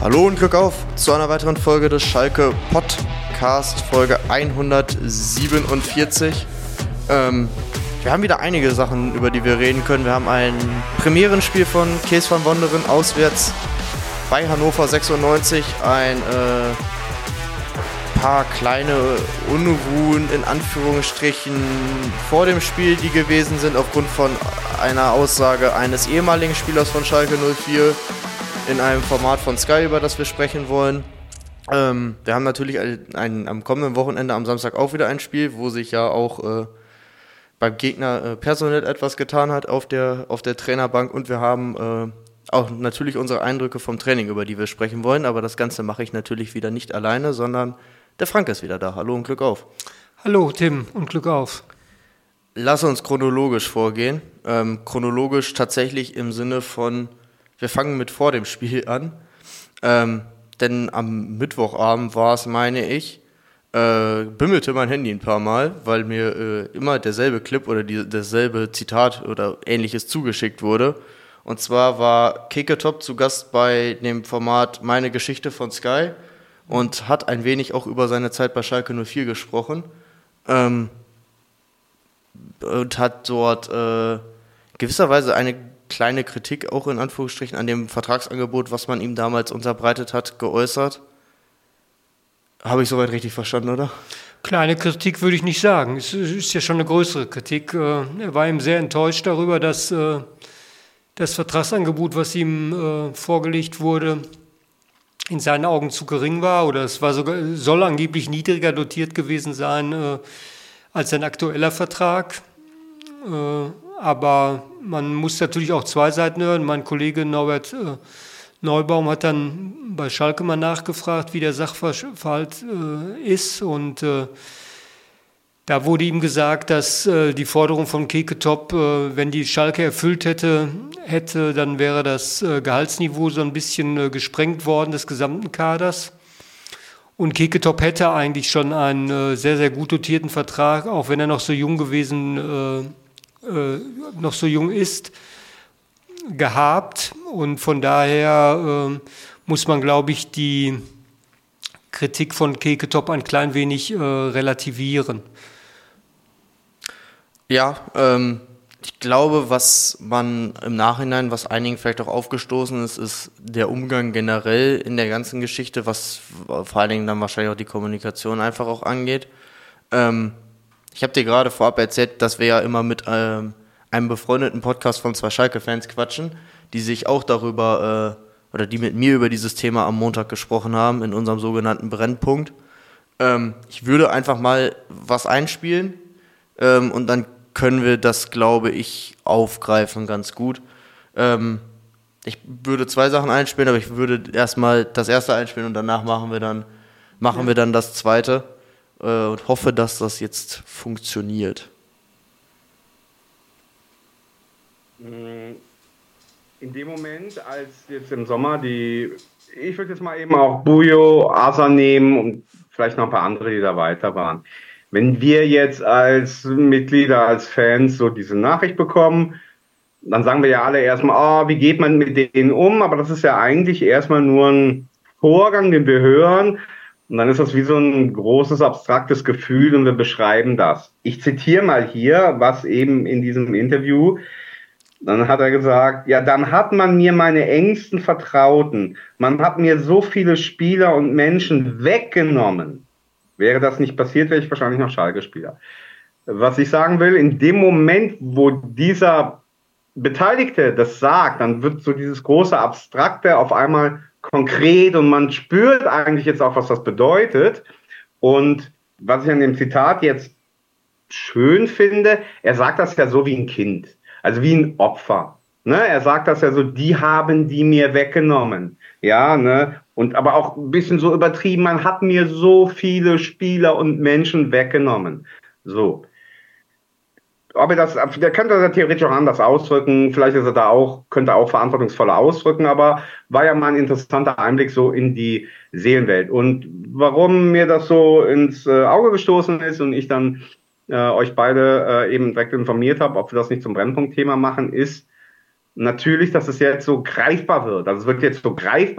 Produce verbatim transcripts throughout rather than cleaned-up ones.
Hallo und Glück auf zu einer weiteren Folge des Schalke Podcast, Folge hundertsiebenundvierzig. Ähm, wir haben wieder einige Sachen, über die wir reden können. Wir haben ein Premierenspiel von Kees van Wonderen auswärts bei Hannover sechsundneunzig, ein äh, paar kleine Unruhen in Anführungsstrichen vor dem Spiel, die gewesen sind aufgrund von einer Aussage eines ehemaligen Spielers von Schalke null vier in einem Format von Sky, über das wir sprechen wollen. Ähm, wir haben natürlich ein, ein, am kommenden Wochenende am Samstag auch wieder ein Spiel, wo sich ja auch äh, beim Gegner äh, personell etwas getan hat auf der, auf der Trainerbank, und wir haben äh, auch natürlich unsere Eindrücke vom Training, über die wir sprechen wollen, aber das Ganze mache ich natürlich wieder nicht alleine, sondern der Frank ist wieder da. Hallo und Glück auf. Hallo Tim und Glück auf. Lass uns chronologisch vorgehen. Ähm, chronologisch tatsächlich im Sinne von, wir fangen mit vor dem Spiel an. Ähm, denn am Mittwochabend war es, meine ich, äh, bimmelte mein Handy ein paar Mal, weil mir äh, immer derselbe Clip oder die, dasselbe Zitat oder ähnliches zugeschickt wurde. Und zwar war Keketop zu Gast bei dem Format Meine Geschichte von Sky und hat ein wenig auch über seine Zeit bei Schalke null vier gesprochen. Ähm, und hat dort äh, gewisserweise eine kleine Kritik auch in Anführungsstrichen an dem Vertragsangebot, was man ihm damals unterbreitet hat, geäußert. Habe ich soweit richtig verstanden, oder? Kleine Kritik würde ich nicht sagen. Es ist ja schon eine größere Kritik. Er war ihm sehr enttäuscht darüber, dass das Vertragsangebot, was ihm vorgelegt wurde, in seinen Augen zu gering war, oder es war sogar, soll angeblich niedriger dotiert gewesen sein als sein aktueller Vertrag. Aber man muss natürlich auch zwei Seiten hören. Mein Kollege Norbert äh, Neubaum hat dann bei Schalke mal nachgefragt, wie der Sachverhalt äh, ist. Und äh, da wurde ihm gesagt, dass äh, die Forderung von Keketop, äh, wenn die Schalke erfüllt hätte, hätte, dann wäre das äh, Gehaltsniveau so ein bisschen äh, gesprengt worden des gesamten Kaders. Und Keketop hätte eigentlich schon einen äh, sehr, sehr gut dotierten Vertrag, auch wenn er noch so jung gewesen äh, Äh, noch so jung ist, gehabt, und von daher äh, muss man, glaube ich, die Kritik von Keketop ein klein wenig äh, relativieren. Ja, ähm, ich glaube, was man im Nachhinein, was einigen vielleicht auch aufgestoßen ist, ist der Umgang generell in der ganzen Geschichte, was vor allen Dingen dann wahrscheinlich auch die Kommunikation einfach auch angeht. Ähm, Ich habe dir gerade vorab erzählt, dass wir ja immer mit ähm, einem befreundeten Podcast von zwei Schalke-Fans quatschen, die sich auch darüber, äh, oder die mit mir über dieses Thema am Montag gesprochen haben, in unserem sogenannten Brennpunkt. Ähm, ich würde einfach mal was einspielen ähm, und dann können wir das, glaube ich, aufgreifen ganz gut. Ähm, ich würde zwei Sachen einspielen, aber ich würde erstmal das erste einspielen und danach machen wir dann, machen ja. wir dann das zweite. Und hoffe, dass das jetzt funktioniert. In dem Moment, als jetzt im Sommer die, ich würde jetzt mal eben auch Bujo, Asa nehmen und vielleicht noch ein paar andere, die da weiter waren. Wenn wir jetzt als Mitglieder, als Fans so diese Nachricht bekommen, dann sagen wir ja alle erstmal, oh, wie geht man mit denen um? Aber das ist ja eigentlich erstmal nur ein Vorgang, den wir hören. Und dann ist das wie so ein großes, abstraktes Gefühl und wir beschreiben das. Ich zitiere mal hier, was eben in diesem Interview, dann hat er gesagt, ja, dann hat man mir meine engsten Vertrauten, man hat mir so viele Spieler und Menschen weggenommen. Wäre das nicht passiert, wäre ich wahrscheinlich noch Schalke-Spieler. Was ich sagen will, in dem Moment, wo dieser Beteiligte das sagt, dann wird so dieses große Abstrakte auf einmal konkret und man spürt eigentlich jetzt auch, was das bedeutet. Und was ich an dem Zitat jetzt schön finde, er sagt das ja so wie ein Kind, also wie ein Opfer. Ne? Er sagt das ja so, die haben die mir weggenommen. Ja, ne? Und aber auch ein bisschen so übertrieben, man hat mir so viele Spieler und Menschen weggenommen. So. Ob er das, der könnte das theoretisch auch anders ausdrücken, vielleicht ist er da auch, könnte er auch verantwortungsvoller ausdrücken, aber war ja mal ein interessanter Einblick so in die Seelenwelt. Und warum mir das so ins äh, Auge gestoßen ist und ich dann äh, euch beide äh, eben direkt informiert habe, ob wir das nicht zum Brennpunktthema machen, ist natürlich, dass es jetzt so greifbar wird. Also es wird jetzt so greifbar,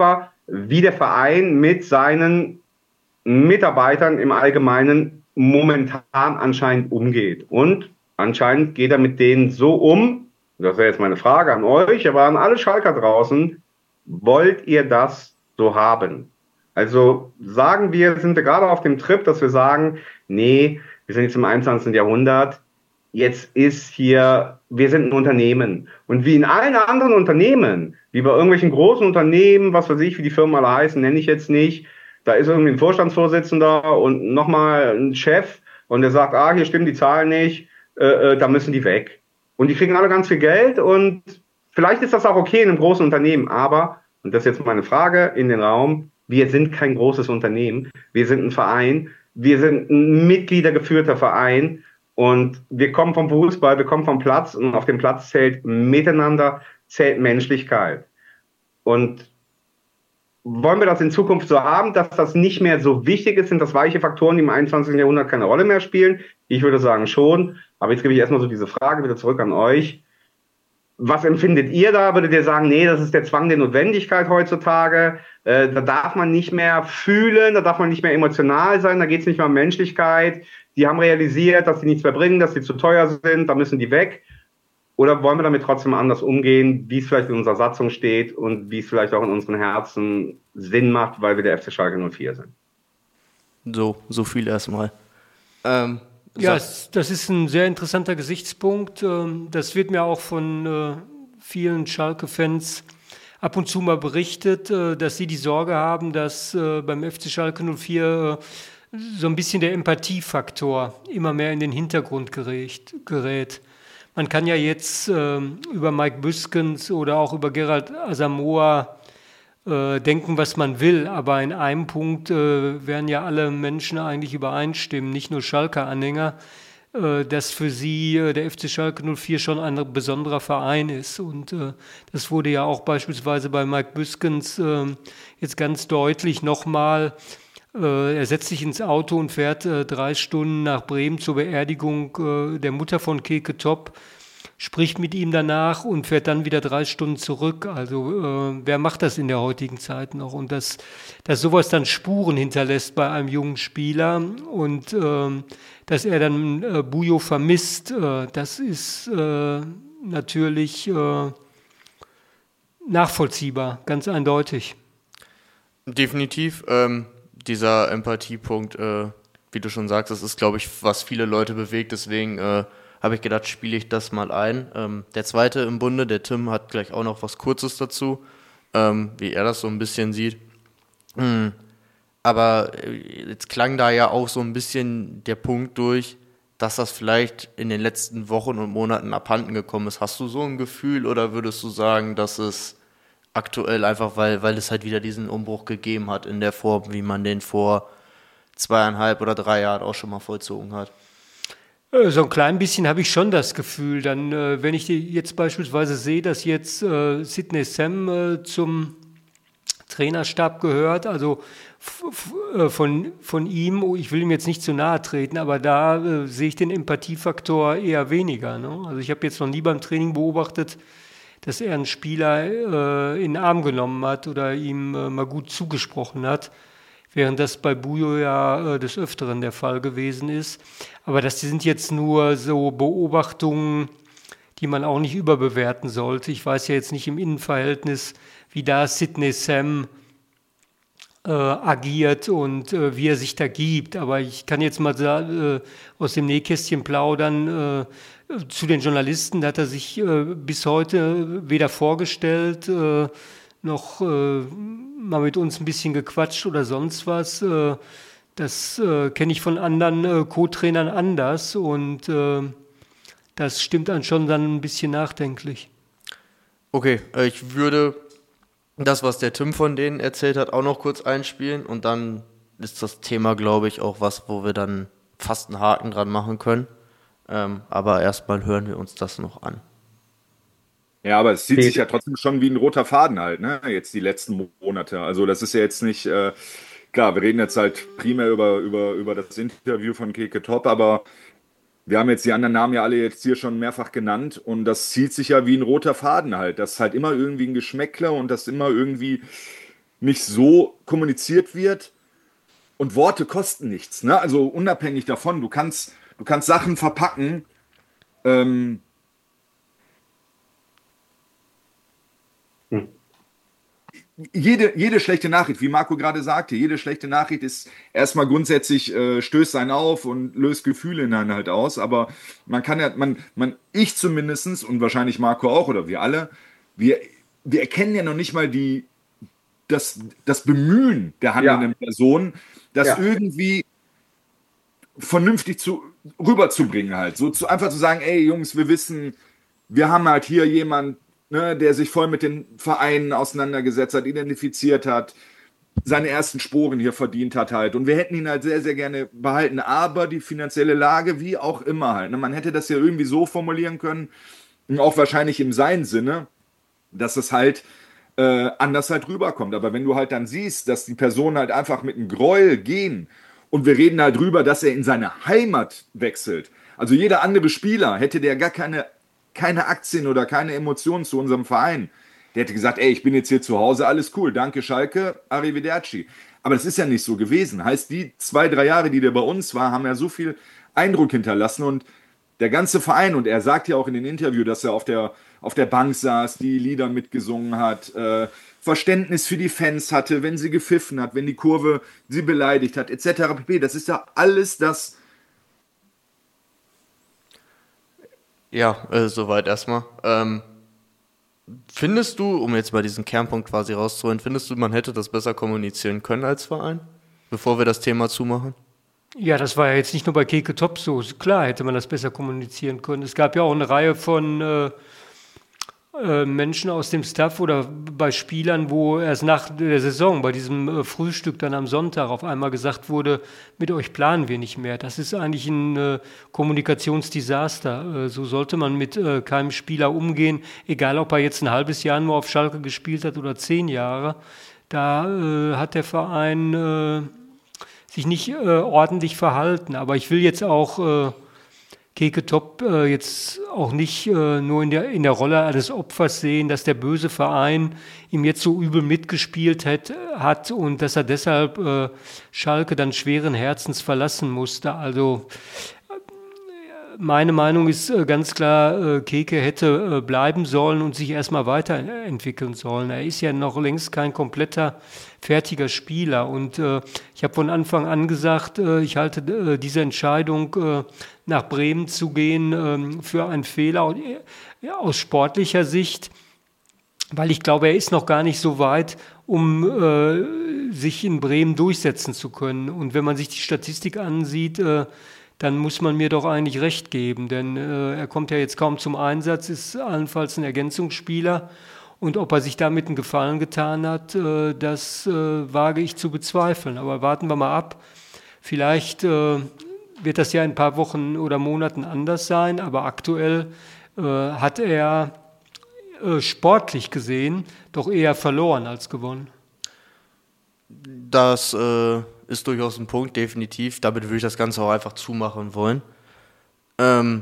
wie der Verein mit seinen Mitarbeitern im Allgemeinen momentan anscheinend umgeht. Und anscheinend geht er mit denen so um, das wäre jetzt meine Frage an euch, aber an alle Schalker draußen, wollt ihr das so haben? Also sagen wir, sind wir gerade auf dem Trip, dass wir sagen, nee, wir sind jetzt im einundzwanzigsten Jahrhundert, jetzt ist hier, wir sind ein Unternehmen. Und wie in allen anderen Unternehmen, wie bei irgendwelchen großen Unternehmen, was weiß ich, wie die Firmen alle heißen, nenne ich jetzt nicht, da ist irgendwie ein Vorstandsvorsitzender und nochmal ein Chef und der sagt, ah, hier stimmen die Zahlen nicht, äh, äh, da müssen die weg. Und die kriegen alle ganz viel Geld und vielleicht ist das auch okay in einem großen Unternehmen, aber, und das ist jetzt meine Frage in den Raum, wir sind kein großes Unternehmen, wir sind ein Verein, wir sind ein mitgliedergeführter Verein und wir kommen vom Fußball, wir kommen vom Platz und auf dem Platz zählt Miteinander, zählt Menschlichkeit. Und wollen wir das in Zukunft so haben, dass das nicht mehr so wichtig ist? Sind das weiche Faktoren, die im einundzwanzigsten Jahrhundert keine Rolle mehr spielen? Ich würde sagen schon. Aber jetzt gebe ich erstmal so diese Frage wieder zurück an euch. Was empfindet ihr da? Würdet ihr sagen, nee, das ist der Zwang der Notwendigkeit heutzutage? Äh, da darf man nicht mehr fühlen, da darf man nicht mehr emotional sein, da geht es nicht mehr um Menschlichkeit. Die haben realisiert, dass sie nichts mehr bringen, dass sie zu teuer sind, da müssen die weg. Oder wollen wir damit trotzdem anders umgehen, wie es vielleicht in unserer Satzung steht und wie es vielleicht auch in unseren Herzen Sinn macht, weil wir der F C Schalke null vier sind? So, so viel erstmal. Ähm, ja, es, das ist ein sehr interessanter Gesichtspunkt. Ähm, Das wird mir auch von äh, vielen Schalke-Fans ab und zu mal berichtet, äh, dass sie die Sorge haben, dass äh, beim F C Schalke null vier äh, so ein bisschen der Empathiefaktor immer mehr in den Hintergrund gerät. gerät. Man kann ja jetzt äh, über Mike Büskens oder auch über Gerald Asamoah äh, denken, was man will, aber in einem Punkt äh, werden ja alle Menschen eigentlich übereinstimmen, nicht nur Schalke-Anhänger, äh, dass für sie äh, der F C Schalke null vier schon ein besonderer Verein ist. Und äh, das wurde ja auch beispielsweise bei Mike Büskens äh, jetzt ganz deutlich nochmal. Äh, er setzt sich ins Auto und fährt äh, drei Stunden nach Bremen zur Beerdigung äh, der Mutter von Keke Top, spricht mit ihm danach und fährt dann wieder drei Stunden zurück. Also äh, wer macht das in der heutigen Zeit noch? Und dass, dass sowas dann Spuren hinterlässt bei einem jungen Spieler und äh, dass er dann äh, Bujo vermisst, äh, das ist äh, natürlich äh, nachvollziehbar, ganz eindeutig. Definitiv. Ähm, dieser Empathiepunkt, äh, wie du schon sagst, das ist, glaube ich, was viele Leute bewegt. Deswegen äh, habe ich gedacht, spiele ich das mal ein. Ähm, der zweite im Bunde, der Tim, hat gleich auch noch was Kurzes dazu, ähm, wie er das so ein bisschen sieht. Mhm. Aber äh, jetzt klang da ja auch so ein bisschen der Punkt durch, dass das vielleicht in den letzten Wochen und Monaten abhanden gekommen ist. Hast du so ein Gefühl oder würdest du sagen, dass es aktuell einfach, weil, weil es halt wieder diesen Umbruch gegeben hat in der Form, wie man den vor zweieinhalb oder drei Jahren auch schon mal vollzogen hat? So ein klein bisschen habe ich schon das Gefühl. Dann, äh, wenn ich jetzt beispielsweise sehe, dass jetzt äh, Sidney Sam äh, zum Trainerstab gehört, also f- f- von, von ihm, oh, ich will ihm jetzt nicht zu nahe treten, aber da äh, sehe ich den Empathiefaktor eher weniger. Ne? Also ich habe jetzt noch nie beim Training beobachtet, dass er einen Spieler äh, in den Arm genommen hat oder ihm äh, mal gut zugesprochen hat, während das bei Bujo ja äh, des Öfteren der Fall gewesen ist. Aber das sind jetzt nur so Beobachtungen, die man auch nicht überbewerten sollte. Ich weiß ja jetzt nicht im Innenverhältnis, wie da Sidney Sam äh, agiert und äh, wie er sich da gibt. Aber ich kann jetzt mal äh, aus dem Nähkästchen plaudern, äh, zu den Journalisten, da hat er sich äh, bis heute weder vorgestellt, äh, noch äh, mal mit uns ein bisschen gequatscht oder sonst was. Äh, das äh, kenne ich von anderen äh, Co-Trainern anders und äh, das stimmt dann schon dann ein bisschen nachdenklich. Okay, äh, ich würde das, was der Tim von denen erzählt hat, auch noch kurz einspielen und dann ist das Thema, glaube ich, auch was, wo wir dann fast einen Haken dran machen können. Ähm, aber erstmal hören wir uns das noch an. Ja, aber es zieht sich ja trotzdem schon wie ein roter Faden halt, ne? Jetzt die letzten Monate. Also das ist ja jetzt nicht, äh, klar, wir reden jetzt halt primär über, über, über das Interview von Keke Top, aber wir haben jetzt die anderen Namen ja alle jetzt hier schon mehrfach genannt und das zieht sich ja wie ein roter Faden halt. Das ist halt immer irgendwie ein Geschmäckler und das immer irgendwie nicht so kommuniziert wird. Und Worte kosten nichts, ne? Also unabhängig davon, du kannst, du kannst Sachen verpacken. Ähm, hm. jede, jede schlechte Nachricht, wie Marco gerade sagte, jede schlechte Nachricht ist erstmal grundsätzlich, äh, stößt einen auf und löst Gefühle in einen halt aus. Aber man kann ja, man, man, ich zumindest und wahrscheinlich Marco auch oder wir alle, wir, wir erkennen ja noch nicht mal die, das, das Bemühen der handelnden ja. Person, das ja. irgendwie vernünftig zu, rüberzubringen halt. So zu, einfach zu sagen, ey Jungs, wir wissen, wir haben halt hier jemand, ne, der sich voll mit den Vereinen auseinandergesetzt hat, identifiziert hat, seine ersten Sporen hier verdient hat halt. Und wir hätten ihn halt sehr, sehr gerne behalten. Aber die finanzielle Lage, wie auch immer halt. Ne, man hätte das ja irgendwie so formulieren können, auch wahrscheinlich im seinen Sinne, dass es halt Äh, anders halt rüberkommt. Aber wenn du halt dann siehst, dass die Personen halt einfach mit einem Gräuel gehen und wir reden halt drüber, dass er in seine Heimat wechselt. Also jeder andere Spieler hätte der gar keine, keine Aktien oder keine Emotionen zu unserem Verein. Der hätte gesagt, ey, ich bin jetzt hier zu Hause, alles cool, danke Schalke, arrivederci. Aber das ist ja nicht so gewesen. Heißt, die zwei, drei Jahre, die der bei uns war, haben ja so viel Eindruck hinterlassen und der ganze Verein, und er sagt ja auch in dem Interview, dass er auf der auf der Bank saß, die Lieder mitgesungen hat, äh, Verständnis für die Fans hatte, wenn sie gepfiffen hat, wenn die Kurve sie beleidigt hat, et cetera pp. Das ist ja alles das. Ja, äh, soweit erstmal. Ähm, findest du, um jetzt mal diesen Kernpunkt quasi rauszuholen, findest du, man hätte das besser kommunizieren können als Verein, bevor wir das Thema zumachen? Ja, das war ja jetzt nicht nur bei Keke Top so. Klar hätte man das besser kommunizieren können. Es gab ja auch eine Reihe von äh, Menschen aus dem Staff oder bei Spielern, wo erst nach der Saison bei diesem Frühstück dann am Sonntag auf einmal gesagt wurde, mit euch planen wir nicht mehr. Das ist eigentlich ein äh, Kommunikationsdesaster. Äh, so sollte man mit äh, keinem Spieler umgehen, egal ob er jetzt ein halbes Jahr nur auf Schalke gespielt hat oder zehn Jahre. Da äh, hat der Verein äh, sich nicht äh, ordentlich verhalten. Aber ich will jetzt auch äh, Keke Top äh, jetzt auch nicht äh, nur in der, in der Rolle eines Opfers sehen, dass der böse Verein ihm jetzt so übel mitgespielt hat, hat und dass er deshalb äh, Schalke dann schweren Herzens verlassen musste. Also meine Meinung ist äh, ganz klar, äh, Keke hätte äh, bleiben sollen und sich erstmal weiterentwickeln sollen. Er ist ja noch längst kein kompletter, fertiger Spieler. Und äh, ich habe von Anfang an gesagt, äh, ich halte äh, diese Entscheidung, äh, nach Bremen zu gehen, äh, für einen Fehler äh, aus sportlicher Sicht, weil ich glaube, er ist noch gar nicht so weit, um äh, sich in Bremen durchsetzen zu können. Und wenn man sich die Statistik ansieht, äh, dann muss man mir doch eigentlich recht geben, denn äh, er kommt ja jetzt kaum zum Einsatz, ist allenfalls ein Ergänzungsspieler und ob er sich damit einen Gefallen getan hat, äh, das äh, wage ich zu bezweifeln. Aber warten wir mal ab, vielleicht äh, wird das ja in ein paar Wochen oder Monaten anders sein, aber aktuell äh, hat er äh, sportlich gesehen doch eher verloren als gewonnen. Das äh ist durchaus ein Punkt, definitiv. Damit würde ich das Ganze auch einfach zumachen wollen. Ähm,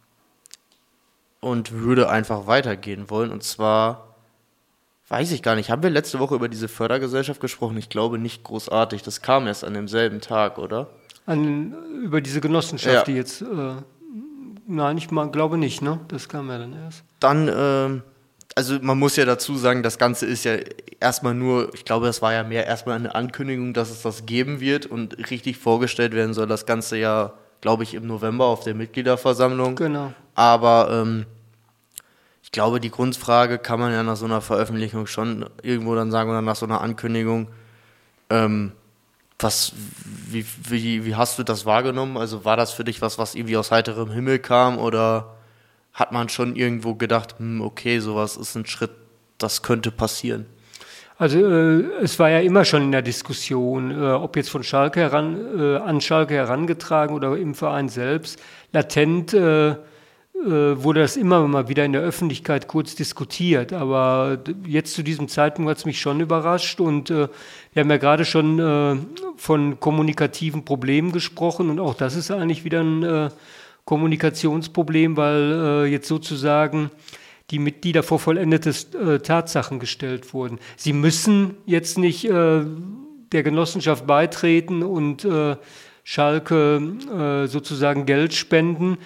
und würde einfach weitergehen wollen. Und zwar, weiß ich gar nicht, haben wir letzte Woche über diese Fördergesellschaft gesprochen? Ich glaube nicht großartig. Das kam erst an demselben Tag, oder? An, über diese Genossenschaft, ja. Die jetzt... Äh, nein, ich mal, glaube nicht, ne? Das kam ja dann erst. Dann, ähm, also man muss ja dazu sagen, das Ganze ist ja erstmal nur, ich glaube, das war ja mehr erstmal eine Ankündigung, dass es das geben wird und richtig vorgestellt werden soll das Ganze ja, glaube ich, im November auf der Mitgliederversammlung. Genau. Aber ähm, ich glaube, die Grundfrage kann man ja nach so einer Veröffentlichung schon irgendwo dann sagen oder nach so einer Ankündigung, ähm, was, wie, wie, wie hast du das wahrgenommen? Also war das für dich was, was irgendwie aus heiterem Himmel kam oder hat man schon irgendwo gedacht, hm, okay, sowas ist ein Schritt, das könnte passieren? Also äh, es war ja immer schon in der Diskussion, äh, ob jetzt von Schalke heran, äh, an Schalke herangetragen oder im Verein selbst, latent äh, äh, wurde das immer mal wieder in der Öffentlichkeit kurz diskutiert, aber jetzt zu diesem Zeitpunkt hat es mich schon überrascht und äh, wir haben ja gerade schon äh, von kommunikativen Problemen gesprochen und auch das ist eigentlich wieder ein äh, Kommunikationsproblem, weil äh, jetzt sozusagen die Mitglieder vor vollendete äh, Tatsachen gestellt wurden. Sie müssen jetzt nicht äh, der Genossenschaft beitreten und äh, Schalke äh, sozusagen Geld spenden,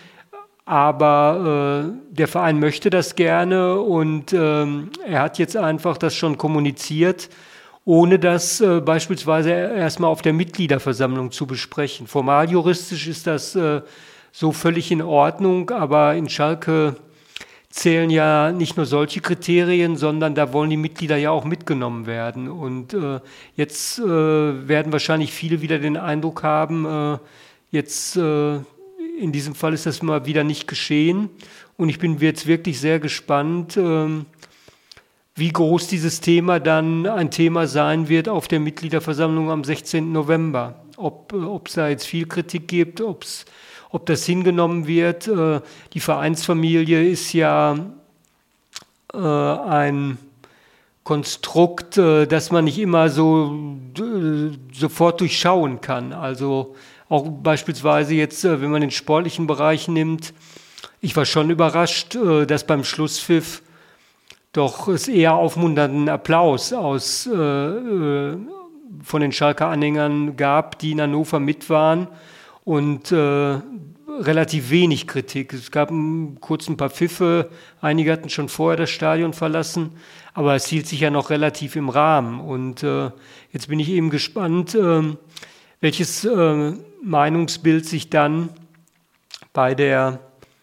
aber äh, der Verein möchte das gerne und ähm, er hat jetzt einfach das schon kommuniziert, ohne das äh, beispielsweise erstmal auf der Mitgliederversammlung zu besprechen. Formal juristisch ist das äh, so völlig in Ordnung, aber in Schalke zählen ja nicht nur solche Kriterien, sondern da wollen die Mitglieder ja auch mitgenommen werden. Und äh, jetzt äh, werden wahrscheinlich viele wieder den Eindruck haben, äh, jetzt äh, in diesem Fall ist das mal wieder nicht geschehen. Und ich bin jetzt wirklich sehr gespannt, äh, wie groß dieses Thema dann ein Thema sein wird auf der Mitgliederversammlung am sechzehnten November. Ob es da jetzt viel Kritik gibt, ob's, ob das hingenommen wird. Die Vereinsfamilie ist ja äh, ein Konstrukt, äh, das man nicht immer so äh, sofort durchschauen kann. Also auch beispielsweise jetzt, äh, wenn man den sportlichen Bereich nimmt, ich war schon überrascht, äh, dass beim Schlusspfiff doch es eher aufmunternden Applaus aus, äh, äh, von den Schalker Anhängern gab, die in Hannover mit waren und äh, relativ wenig Kritik. Es gab m, kurz ein paar Pfiffe, einige hatten schon vorher das Stadion verlassen, aber es hielt sich ja noch relativ im Rahmen. Und äh, jetzt bin ich eben gespannt, äh, welches äh, Meinungsbild sich dann bei der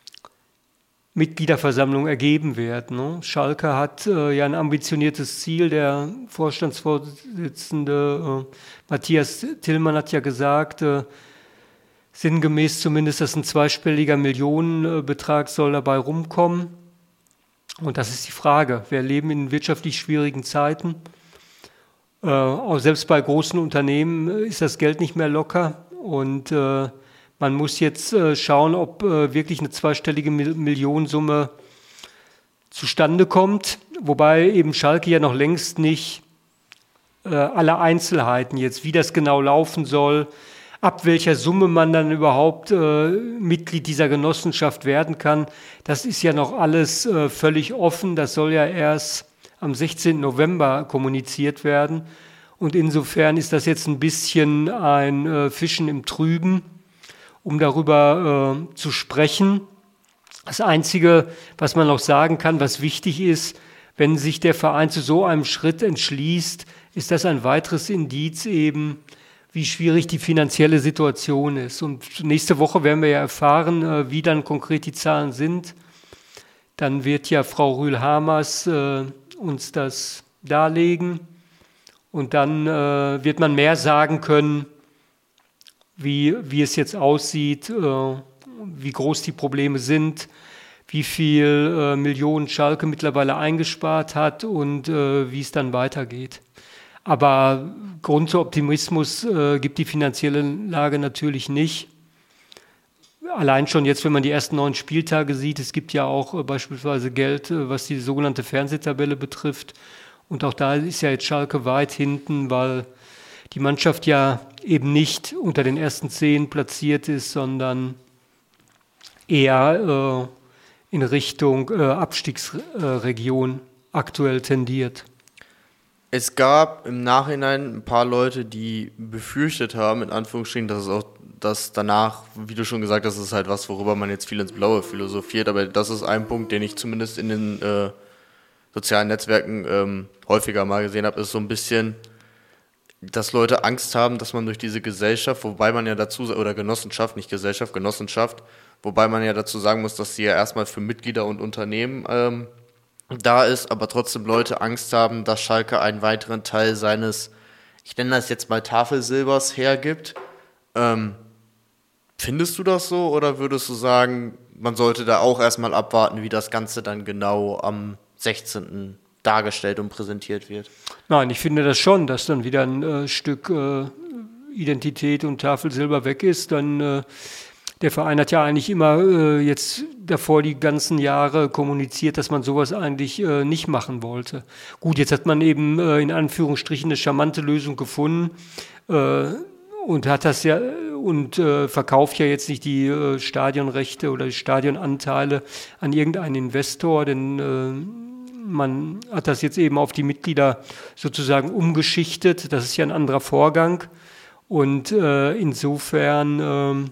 Mitgliederversammlung ergeben wird. Ne? Schalke hat äh, ja ein ambitioniertes Ziel. Der Vorstandsvorsitzende äh, Matthias Tillmann hat ja gesagt, äh, sinngemäß zumindest, dass ein zweistelliger Millionenbetrag soll dabei rumkommen. Und das ist die Frage. Wir leben in wirtschaftlich schwierigen Zeiten. Äh, auch selbst bei großen Unternehmen ist das Geld nicht mehr locker. Und äh, man muss jetzt äh, schauen, ob äh, wirklich eine zweistellige Mil- Millionensumme zustande kommt. Wobei eben Schalke ja noch längst nicht äh, alle Einzelheiten jetzt, wie das genau laufen soll, ab welcher Summe man dann überhaupt äh, Mitglied dieser Genossenschaft werden kann. Das ist ja noch alles äh, völlig offen. Das soll ja erst am sechzehnten November kommuniziert werden. Und insofern ist das jetzt ein bisschen ein äh, Fischen im Trüben, um darüber äh, zu sprechen. Das Einzige, was man noch sagen kann, was wichtig ist, wenn sich der Verein zu so einem Schritt entschließt, ist das ein weiteres Indiz eben, wie schwierig die finanzielle Situation ist. Und nächste Woche werden wir ja erfahren, äh, wie dann konkret die Zahlen sind. Dann wird ja Frau Rühl-Hamers äh, uns das darlegen. Und dann äh, wird man mehr sagen können, wie, wie es jetzt aussieht, äh, wie groß die Probleme sind, wie viel äh, Millionen Schalke mittlerweile eingespart hat und äh, wie es dann weitergeht. Aber Grund zu Optimismus äh, gibt die finanzielle Lage natürlich nicht. Allein schon jetzt, wenn man die ersten neun Spieltage sieht, es gibt ja auch äh, beispielsweise Geld, äh, was die sogenannte Fernsehtabelle betrifft. Und auch da ist ja jetzt Schalke weit hinten, weil die Mannschaft ja eben nicht unter den ersten zehn platziert ist, sondern eher äh, in Richtung äh, Abstiegsregion äh, aktuell tendiert. Es gab im Nachhinein ein paar Leute, die befürchtet haben, in Anführungsstrichen, dass es auch das danach, wie du schon gesagt hast, ist halt was, worüber man jetzt viel ins Blaue philosophiert, aber das ist ein Punkt, den ich zumindest in den äh, sozialen Netzwerken ähm, häufiger mal gesehen habe, ist so ein bisschen, dass Leute Angst haben, dass man durch diese Gesellschaft, wobei man ja dazu, oder Genossenschaft, nicht Gesellschaft, Genossenschaft, wobei man ja dazu sagen muss, dass sie ja erstmal für Mitglieder und Unternehmen ähm, da ist, aber trotzdem Leute Angst haben, dass Schalke einen weiteren Teil seines, ich nenne das jetzt mal Tafelsilbers, hergibt. Ähm, findest du das so oder würdest du sagen, man sollte da auch erstmal abwarten, wie das Ganze dann genau am sechzehnten dargestellt und präsentiert wird? Nein, ich finde das schon, dass dann wieder ein äh, Stück äh, Identität und Tafelsilber weg ist. Dann äh, der Verein hat ja eigentlich immer äh, jetzt davor die ganzen Jahre kommuniziert, dass man sowas eigentlich äh, nicht machen wollte. Gut, jetzt hat man eben äh, in Anführungsstrichen eine charmante Lösung gefunden. Äh, und hat das ja und äh, verkauft ja jetzt nicht die äh, Stadionrechte oder die Stadionanteile an irgendeinen Investor, denn äh, man hat das jetzt eben auf die Mitglieder sozusagen umgeschichtet. Das ist ja ein anderer Vorgang und äh, insofern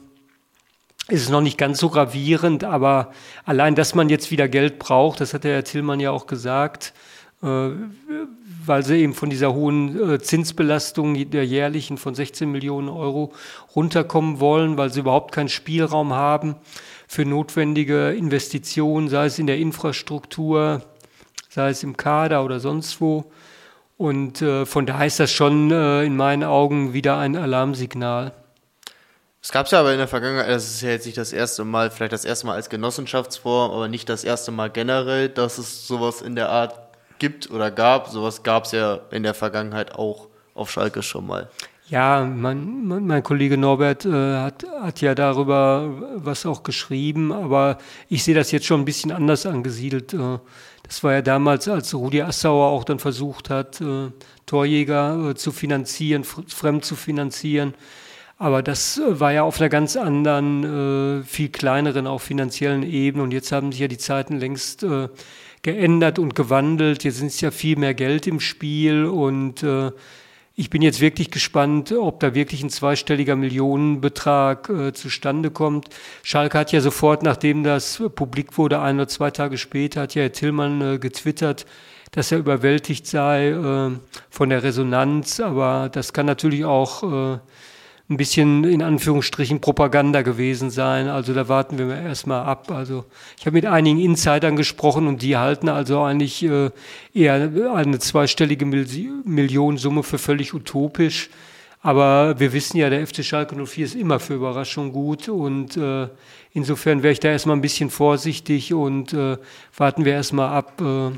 äh, ist es noch nicht ganz so gravierend, aber allein, dass man jetzt wieder Geld braucht, das hat der Herr Tillmann ja auch gesagt, äh, weil sie eben von dieser hohen äh, Zinsbelastung der jährlichen von sechzehn Millionen Euro runterkommen wollen, weil sie überhaupt keinen Spielraum haben für notwendige Investitionen, sei es in der Infrastruktur, sei es im Kader oder sonst wo. Und äh, von daher ist das schon äh, in meinen Augen wieder ein Alarmsignal. Es gab es ja aber in der Vergangenheit, das ist ja jetzt nicht das erste Mal, vielleicht das erste Mal als Genossenschaftsform, aber nicht das erste Mal generell, dass es sowas in der Art gibt oder gab. Sowas gab es ja in der Vergangenheit auch auf Schalke schon mal. Ja, mein, mein Kollege Norbert äh, hat, hat ja darüber was auch geschrieben, aber ich sehe das jetzt schon ein bisschen anders angesiedelt. Äh, das war ja damals, als Rudi Assauer auch dann versucht hat, äh, Torjäger äh, zu finanzieren, fremd zu finanzieren. Aber das war ja auf einer ganz anderen, äh, viel kleineren, auch finanziellen Ebene. Und jetzt haben sich ja die Zeiten längst äh, geändert und gewandelt. Jetzt ist ja viel mehr Geld im Spiel. Und äh, ich bin jetzt wirklich gespannt, ob da wirklich ein zweistelliger Millionenbetrag äh, zustande kommt. Schalke hat ja sofort, nachdem das publik wurde, ein oder zwei Tage später, hat ja Herr Tillmann äh, getwittert, dass er überwältigt sei äh, von der Resonanz. Aber das kann natürlich auch äh, ein bisschen in Anführungsstrichen Propaganda gewesen sein. Also da warten wir erstmal ab. Also ich habe mit einigen Insidern gesprochen und die halten also eigentlich äh, eher eine zweistellige Mil- Millionensumme für völlig utopisch. Aber wir wissen ja, der F C Schalke null vier ist immer für Überraschungen gut und äh, insofern wäre ich da erstmal ein bisschen vorsichtig und äh, warten wir erstmal ab, äh,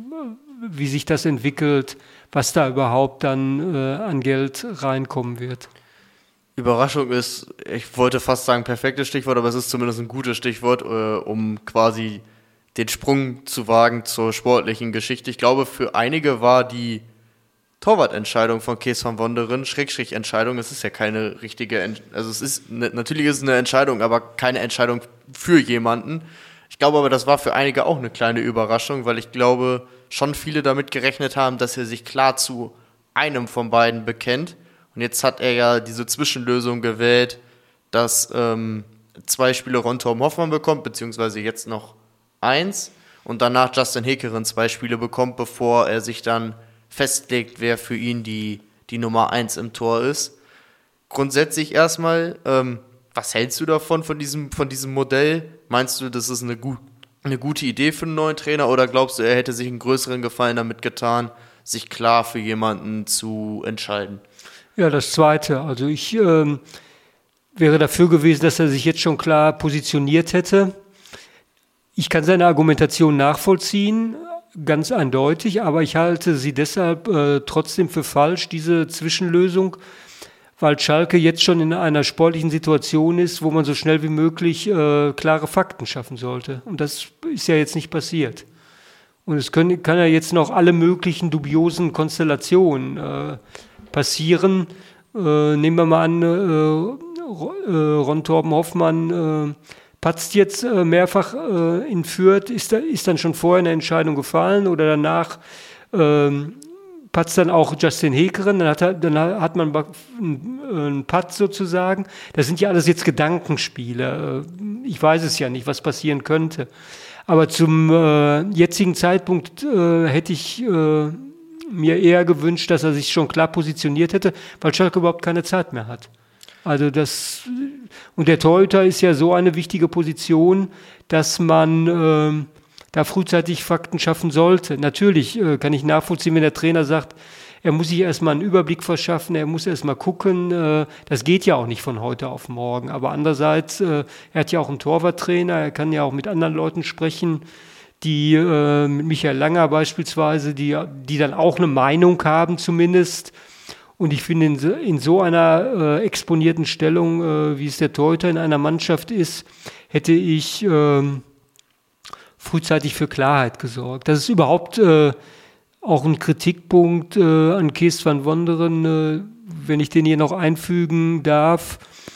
wie sich das entwickelt, was da überhaupt dann äh, an Geld reinkommen wird. Überraschung ist, ich wollte fast sagen perfektes Stichwort, aber es ist zumindest ein gutes Stichwort, äh, um quasi den Sprung zu wagen zur sportlichen Geschichte. Ich glaube, für einige war die Torwartentscheidung von Kees van Wonderen, Schrägstrich Entscheidung, es ist ja keine richtige, Ent- also es ist, ne, natürlich ist es eine Entscheidung, aber keine Entscheidung für jemanden. Ich glaube aber, das war für einige auch eine kleine Überraschung, weil ich glaube, schon viele damit gerechnet haben, dass er sich klar zu einem von beiden bekennt. Und jetzt hat er ja diese Zwischenlösung gewählt, dass ähm, zwei Spiele Ron Torben Hoffmann bekommt, beziehungsweise jetzt noch eins und danach Justin Hekeren zwei Spiele bekommt, bevor er sich dann festlegt, wer für ihn die, die Nummer eins im Tor ist. Grundsätzlich erstmal, ähm, was hältst du davon, von diesem, von diesem Modell? Meinst du, das ist eine, gut, eine gute Idee für einen neuen Trainer oder glaubst du, er hätte sich einen größeren Gefallen damit getan, sich klar für jemanden zu entscheiden? Ja, das Zweite. Also ich ähm, wäre dafür gewesen, dass er sich jetzt schon klar positioniert hätte. Ich kann seine Argumentation nachvollziehen, ganz eindeutig, aber ich halte sie deshalb äh, trotzdem für falsch, diese Zwischenlösung, weil Schalke jetzt schon in einer sportlichen Situation ist, wo man so schnell wie möglich äh, klare Fakten schaffen sollte. Und das ist ja jetzt nicht passiert. Und es können, kann ja jetzt noch alle möglichen dubiosen Konstellationen äh, passieren. Äh, nehmen wir mal an, äh, Ron Torben Hoffmann äh, patzt jetzt äh, mehrfach äh, in Fürth, ist, da, ist dann schon vorher eine Entscheidung gefallen oder danach äh, patzt dann auch Justin Hekeren, dann hat, er, dann hat man einen, einen Patz sozusagen. Das sind ja alles jetzt Gedankenspiele. Ich weiß es ja nicht, was passieren könnte. Aber zum äh, jetzigen Zeitpunkt äh, hätte ich äh, mir eher gewünscht, dass er sich schon klar positioniert hätte, weil Schalke überhaupt keine Zeit mehr hat. Also das, und der Torhüter ist ja so eine wichtige Position, dass man äh, da frühzeitig Fakten schaffen sollte. Natürlich äh, kann ich nachvollziehen, wenn der Trainer sagt, er muss sich erstmal einen Überblick verschaffen, er muss erstmal gucken. Äh, das geht ja auch nicht von heute auf morgen. Aber andererseits, äh, er hat ja auch einen Torwarttrainer, er kann ja auch mit anderen Leuten sprechen, die äh, mit Michael Langer beispielsweise, die, die dann auch eine Meinung haben zumindest. Und ich finde, in so, in so einer äh, exponierten Stellung, äh, wie es der Torhüter in einer Mannschaft ist, hätte ich äh, frühzeitig für Klarheit gesorgt. Das ist überhaupt äh, auch ein Kritikpunkt äh, an Kees van Wonderen, äh, wenn ich den hier noch einfügen darf.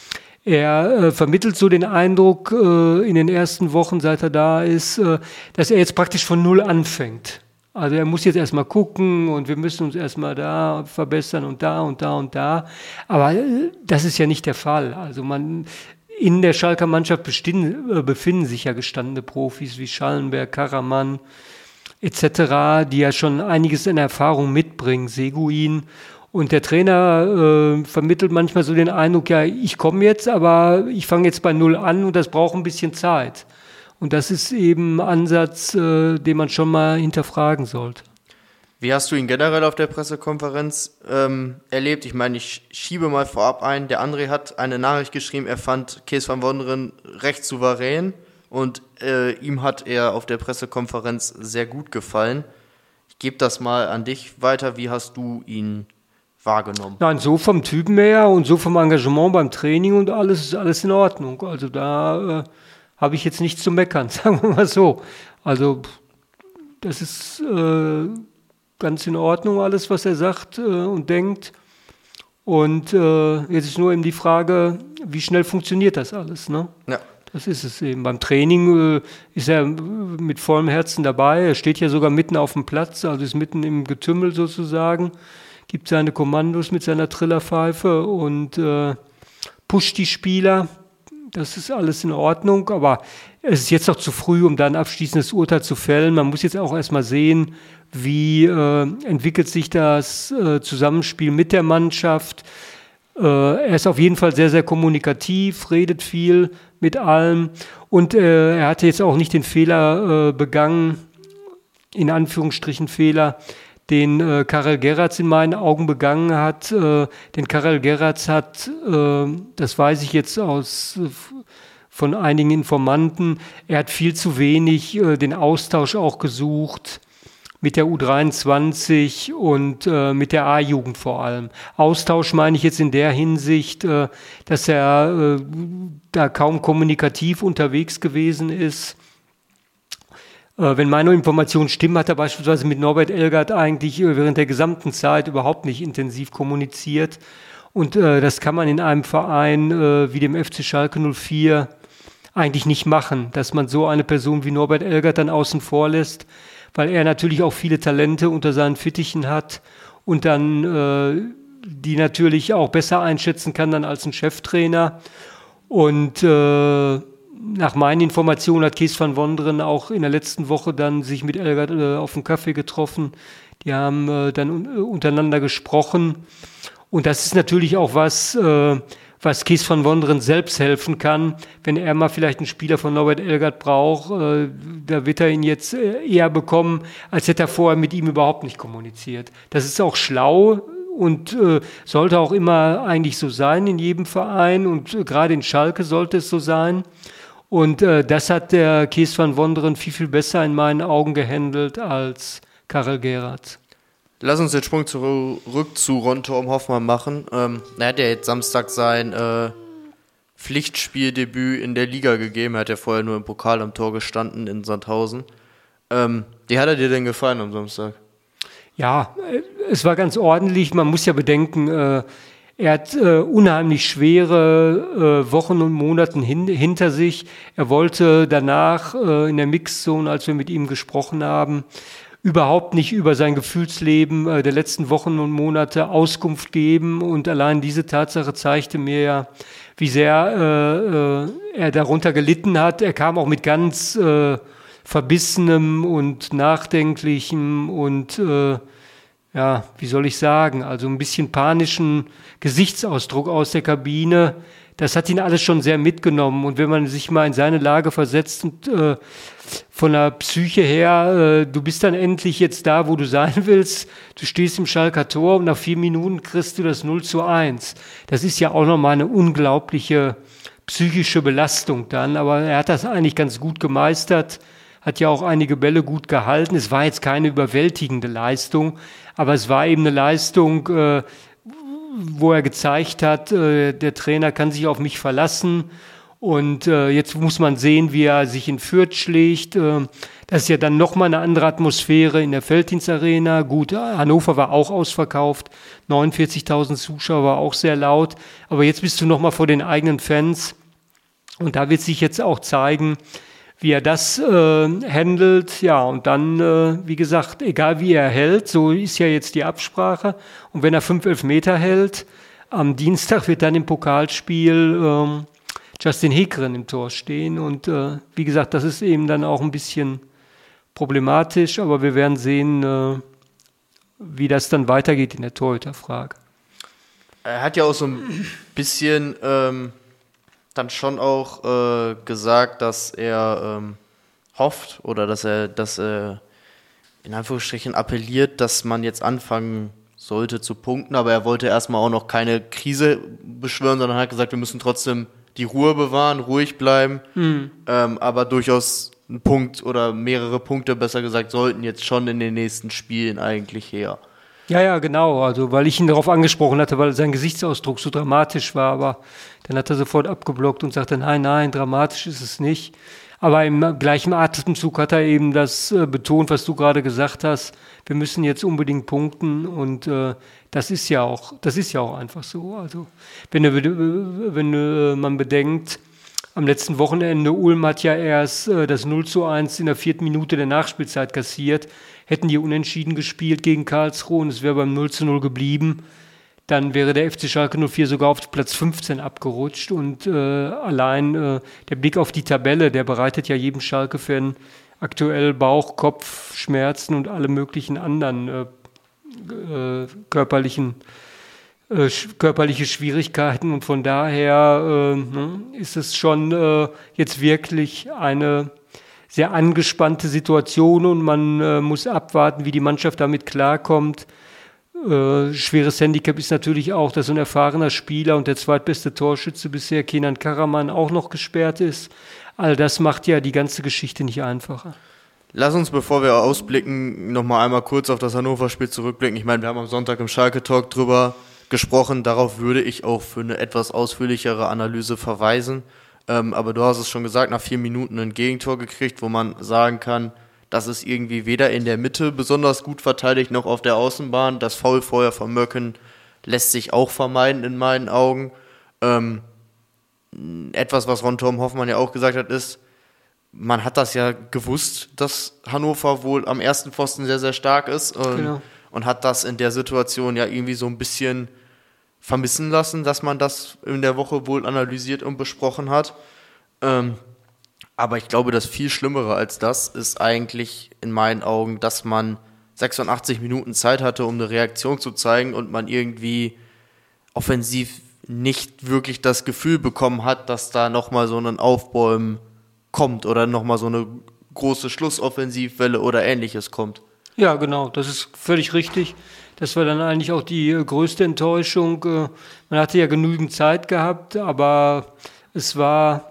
Er äh, vermittelt so den Eindruck äh, in den ersten Wochen, seit er da ist, äh, dass er jetzt praktisch von Null anfängt. Also er muss jetzt erstmal gucken und wir müssen uns erstmal da verbessern und da und da und da. Aber äh, das ist ja nicht der Fall. Also man in der Schalker Mannschaft bestehen, äh, befinden sich ja gestandene Profis wie Schallenberg, Karaman et cetera, die ja schon einiges an Erfahrung mitbringen, Seguin. Und der Trainer äh, vermittelt manchmal so den Eindruck, ja, ich komme jetzt, aber ich fange jetzt bei Null an und das braucht ein bisschen Zeit. Und das ist eben ein Ansatz, äh, den man schon mal hinterfragen sollte. Wie hast du ihn generell auf der Pressekonferenz ähm, erlebt? Ich meine, ich schiebe mal vorab ein, der André hat eine Nachricht geschrieben, er fand Kees van Wonderen recht souverän und äh, ihm hat er auf der Pressekonferenz sehr gut gefallen. Ich gebe das mal an dich weiter. Wie hast du ihn wahrgenommen? Nein, so vom Typen her und so vom Engagement beim Training und alles ist alles in Ordnung. Also da äh, habe ich jetzt nichts zu meckern, sagen wir mal so. Also das ist äh, ganz in Ordnung, alles, was er sagt äh, und denkt. Und äh, jetzt ist nur eben die Frage, wie schnell funktioniert das alles, ne? Ja. Das ist es eben. Beim Training äh, ist er mit vollem Herzen dabei. Er steht ja sogar mitten auf dem Platz, also ist mitten im Getümmel sozusagen, gibt seine Kommandos mit seiner Trillerpfeife und äh, pusht die Spieler. Das ist alles in Ordnung, aber es ist jetzt noch zu früh, um da ein abschließendes Urteil zu fällen. Man muss jetzt auch erstmal sehen, wie äh, entwickelt sich das äh, Zusammenspiel mit der Mannschaft. Äh, er ist auf jeden Fall sehr, sehr kommunikativ, redet viel mit allem und äh, er hatte jetzt auch nicht den Fehler äh, begangen, in Anführungsstrichen Fehler, den äh, Karel Gerrards in meinen Augen begangen hat. Äh, den Karel Gerrards hat, äh, das weiß ich jetzt aus äh, von einigen Informanten, er hat viel zu wenig äh, den Austausch auch gesucht mit der U dreiundzwanzig und äh, mit der A-Jugend vor allem. Austausch meine ich jetzt in der Hinsicht, äh, dass er äh, da kaum kommunikativ unterwegs gewesen ist. Wenn meine Informationen stimmen, hat er beispielsweise mit Norbert Elgert eigentlich während der gesamten Zeit überhaupt nicht intensiv kommuniziert. Und äh, das kann man in einem Verein äh, wie dem F C Schalke null vier eigentlich nicht machen, dass man so eine Person wie Norbert Elgert dann außen vor lässt, weil er natürlich auch viele Talente unter seinen Fittichen hat und dann äh, die natürlich auch besser einschätzen kann dann als ein Cheftrainer. Und äh, nach meinen Informationen hat Kees van Wonderen auch in der letzten Woche dann sich mit Elgert äh, auf einen Kaffee getroffen. Die haben äh, dann un- untereinander gesprochen. Und das ist natürlich auch was, äh, was Kees van Wonderen selbst helfen kann. Wenn er mal vielleicht einen Spieler von Norbert Elgert braucht, äh, da wird er ihn jetzt äh, eher bekommen, als hätte er vorher mit ihm überhaupt nicht kommuniziert. Das ist auch schlau und äh, sollte auch immer eigentlich so sein in jedem Verein. Und äh, gerade in Schalke sollte es so sein. Und äh, das hat der Kees van Wonderen viel, viel besser in meinen Augen gehandelt als Karel Gerrards. Lass uns den Sprung zurück zu Ron-Torben Hoffmann machen. Ähm, er hat ja jetzt Samstag sein äh, Pflichtspieldebüt in der Liga gegeben. Er hat ja vorher nur im Pokal am Tor gestanden in Sandhausen. Ähm, wie hat er dir denn gefallen am Samstag? Ja, es war ganz ordentlich. Man muss ja bedenken, äh, er hat äh, unheimlich schwere äh, Wochen und Monate hin, hinter sich. Er wollte danach äh, in der Mixzone, als wir mit ihm gesprochen haben, überhaupt nicht über sein Gefühlsleben äh, der letzten Wochen und Monate Auskunft geben. Und allein diese Tatsache zeigte mir ja, wie sehr äh, äh, er darunter gelitten hat. Er kam auch mit ganz äh, verbissenem und nachdenklichem und äh, ja, wie soll ich sagen, also ein bisschen panischen Gesichtsausdruck aus der Kabine. Das hat ihn alles schon sehr mitgenommen. Und wenn man sich mal in seine Lage versetzt und äh, von der Psyche her, äh, du bist dann endlich jetzt da, wo du sein willst. Du stehst im Schalker Tor und nach vier Minuten kriegst du das null zu eins. Das ist ja auch nochmal eine unglaubliche psychische Belastung dann. Aber er hat das eigentlich ganz gut gemeistert, hat ja auch einige Bälle gut gehalten. Es war jetzt keine überwältigende Leistung, aber es war eben eine Leistung, äh, wo er gezeigt hat, äh, der Trainer kann sich auf mich verlassen Und äh, jetzt muss man sehen, wie er sich in Fürth schlägt. Äh, das ist ja dann nochmal eine andere Atmosphäre in der Felddienstarena. Gut, Hannover war auch ausverkauft. neunundvierzigtausend Zuschauer, war auch sehr laut. Aber jetzt bist du nochmal vor den eigenen Fans. Und da wird sich jetzt auch zeigen, wie er das äh, handelt. Ja, und dann, äh, wie gesagt, egal wie er hält, so ist ja jetzt die Absprache. Und wenn er fünf Elfmeter hält, am Dienstag wird dann im Pokalspiel ähm, Justin Hekeren im Tor stehen. Und äh, wie gesagt, das ist eben dann auch ein bisschen problematisch, aber wir werden sehen, äh, wie das dann weitergeht in der Torhüterfrage. Er hat ja auch so ein bisschen ähm, dann schon auch äh, gesagt, dass er ähm, hofft oder dass er, dass er in Anführungsstrichen appelliert, dass man jetzt anfangen sollte zu punkten, aber er wollte erstmal auch noch keine Krise beschwören, sondern hat gesagt, wir müssen trotzdem die Ruhe bewahren, ruhig bleiben, mhm. ähm, aber durchaus ein Punkt oder mehrere Punkte, besser gesagt, sollten jetzt schon in den nächsten Spielen eigentlich her. Ja, ja, genau, also weil ich ihn darauf angesprochen hatte, weil sein Gesichtsausdruck so dramatisch war, aber dann hat er sofort abgeblockt und sagte, nein, nein, dramatisch ist es nicht. Aber im gleichen Atemzug hat er eben das äh, betont, was du gerade gesagt hast, wir müssen jetzt unbedingt punkten und äh, das ist ja auch, das ist ja auch einfach so. Also wenn, wenn äh, man bedenkt, am letzten Wochenende, Ulm hat ja erst äh, das null zu eins in der vierten Minute der Nachspielzeit kassiert, hätten die unentschieden gespielt gegen Karlsruhe und es wäre beim null zu null geblieben, dann wäre der F C Schalke null vier sogar auf Platz fünfzehn abgerutscht und äh, allein äh, der Blick auf die Tabelle, der bereitet ja jedem Schalke-Fan aktuell Bauch-, Kopfschmerzen und alle möglichen anderen äh, äh, körperlichen äh, körperliche Schwierigkeiten und von daher äh, ne, ist es schon äh, jetzt wirklich eine sehr angespannte Situation und man äh, muss abwarten, wie die Mannschaft damit klarkommt. Äh, schweres Handicap ist natürlich auch, dass so ein erfahrener Spieler und der zweitbeste Torschütze bisher, Kenan Karaman, auch noch gesperrt ist. All das macht ja die ganze Geschichte nicht einfacher. Lass uns, bevor wir ausblicken, nochmal einmal kurz auf das Hannover-Spiel zurückblicken. Ich meine, wir haben am Sonntag im Schalke-Talk drüber gesprochen. Darauf würde ich auch für eine etwas ausführlichere Analyse verweisen. Ähm, aber du hast es schon gesagt, nach vier Minuten ein Gegentor gekriegt, wo man sagen kann, das ist irgendwie weder in der Mitte besonders gut verteidigt, noch auf der Außenbahn. Das Foul vorher von Möcken lässt sich auch vermeiden in meinen Augen. Ähm, etwas, was Ron-Tom Hoffmann ja auch gesagt hat, ist, man hat das ja gewusst, dass Hannover wohl am ersten Pfosten sehr, sehr stark ist und, genau. und hat das in der Situation ja irgendwie so ein bisschen vermissen lassen, dass man das in der Woche wohl analysiert und besprochen hat. Ähm, aber ich glaube, das viel Schlimmere als das ist eigentlich in meinen Augen, dass man sechsundachtzig Minuten Zeit hatte, um eine Reaktion zu zeigen und man irgendwie offensiv nicht wirklich das Gefühl bekommen hat, dass da nochmal so ein Aufbäumen kommt oder nochmal so eine große Schlussoffensivwelle oder Ähnliches kommt. Ja, genau, das ist völlig richtig. Das war dann eigentlich auch die äh, größte Enttäuschung. Äh, man hatte ja genügend Zeit gehabt, aber es war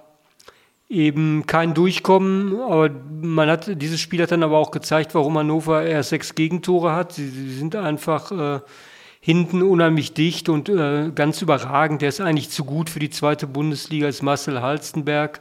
eben kein Durchkommen. Aber man hat, dieses Spiel hat dann aber auch gezeigt, warum Hannover erst sechs Gegentore hat. Sie, sie sind einfach äh, hinten unheimlich dicht und äh, ganz überragend. Der ist eigentlich zu gut für die zweite Bundesliga, ist Marcel Halstenberg,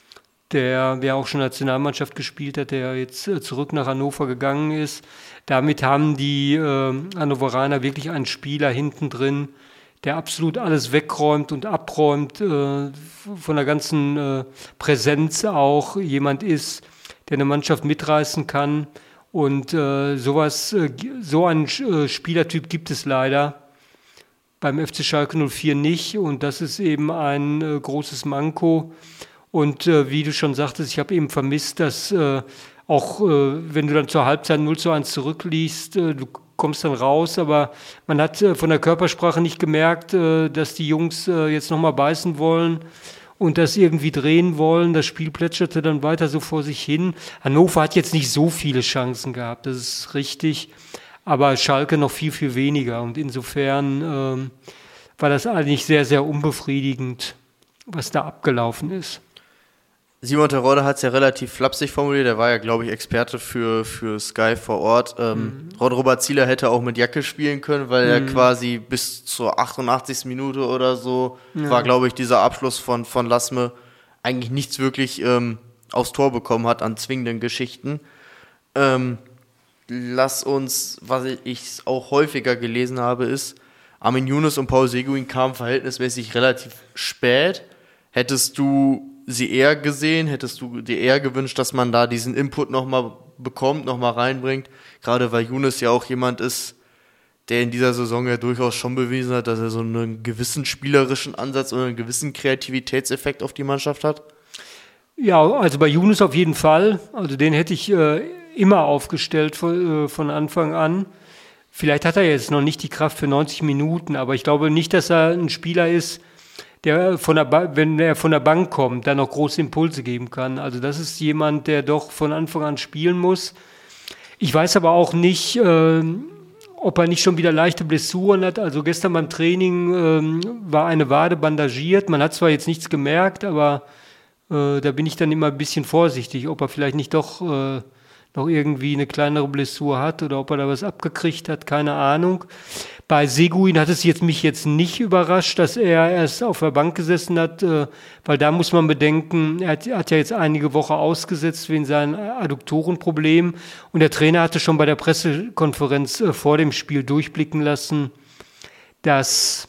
der ja auch schon Nationalmannschaft gespielt hat, der jetzt äh, zurück nach Hannover gegangen ist. Damit haben die äh, Hannoveraner wirklich einen Spieler hinten drin, der absolut alles wegräumt und abräumt, äh, von der ganzen äh, Präsenz auch jemand ist, der eine Mannschaft mitreißen kann. Und äh, sowas, äh, so einen äh, Spielertyp gibt es leider beim F C Schalke null vier nicht. Und das ist eben ein äh, großes Manko. Und äh, wie du schon sagtest, ich habe eben vermisst, dass äh, auch äh, wenn du dann zur Halbzeit null zu eins zurückliegst, äh, du kommst dann raus, aber man hat äh, von der Körpersprache nicht gemerkt, äh, dass die Jungs äh, jetzt nochmal beißen wollen und das irgendwie drehen wollen. Das Spiel plätscherte dann weiter so vor sich hin. Hannover hat jetzt nicht so viele Chancen gehabt, das ist richtig, aber Schalke noch viel, viel weniger. Und insofern äh, war das eigentlich sehr, sehr unbefriedigend, was da abgelaufen ist. Simon Terodde hat es ja relativ flapsig formuliert, der war ja, glaube ich, Experte für, für Sky vor Ort. Ähm, mhm. Rod-Robert Zieler hätte auch mit Jacke spielen können, weil mhm. er quasi bis zur achtundachtzigsten Minute oder so ja. war, glaube ich, dieser Abschluss von, von Lassme eigentlich nichts wirklich ähm, aufs Tor bekommen hat an zwingenden Geschichten. Ähm, lass uns, was ich auch häufiger gelesen habe, ist, Armin Younes und Paul Seguin kamen verhältnismäßig relativ spät. Hättest du sie eher gesehen? Hättest du dir eher gewünscht, dass man da diesen Input nochmal bekommt, nochmal reinbringt? Gerade weil Younes ja auch jemand ist, der in dieser Saison ja durchaus schon bewiesen hat, dass er so einen gewissen spielerischen Ansatz oder einen gewissen Kreativitätseffekt auf die Mannschaft hat. Ja, also bei Younes auf jeden Fall. Also den hätte ich äh, immer aufgestellt von, äh, von Anfang an. Vielleicht hat er jetzt noch nicht die Kraft für neunzig Minuten, aber ich glaube nicht, dass er ein Spieler ist, der von der ba- wenn er von der Bank kommt, dann noch große Impulse geben kann. Also das ist jemand, der doch von Anfang an spielen muss. Ich weiß aber auch nicht, äh, ob er nicht schon wieder leichte Blessuren hat. Also gestern beim Training ähm, war eine Wade bandagiert. Man hat zwar jetzt nichts gemerkt, aber äh, da bin ich dann immer ein bisschen vorsichtig, ob er vielleicht nicht doch äh, noch irgendwie eine kleinere Blessur hat oder ob er da was abgekriegt hat, keine Ahnung. Bei Seguin hat es jetzt mich jetzt nicht überrascht, dass er erst auf der Bank gesessen hat, äh, weil da muss man bedenken, er hat, hat ja jetzt einige Wochen ausgesetzt wegen seinem Adduktorenproblem und der Trainer hatte schon bei der Pressekonferenz äh, vor dem Spiel durchblicken lassen, dass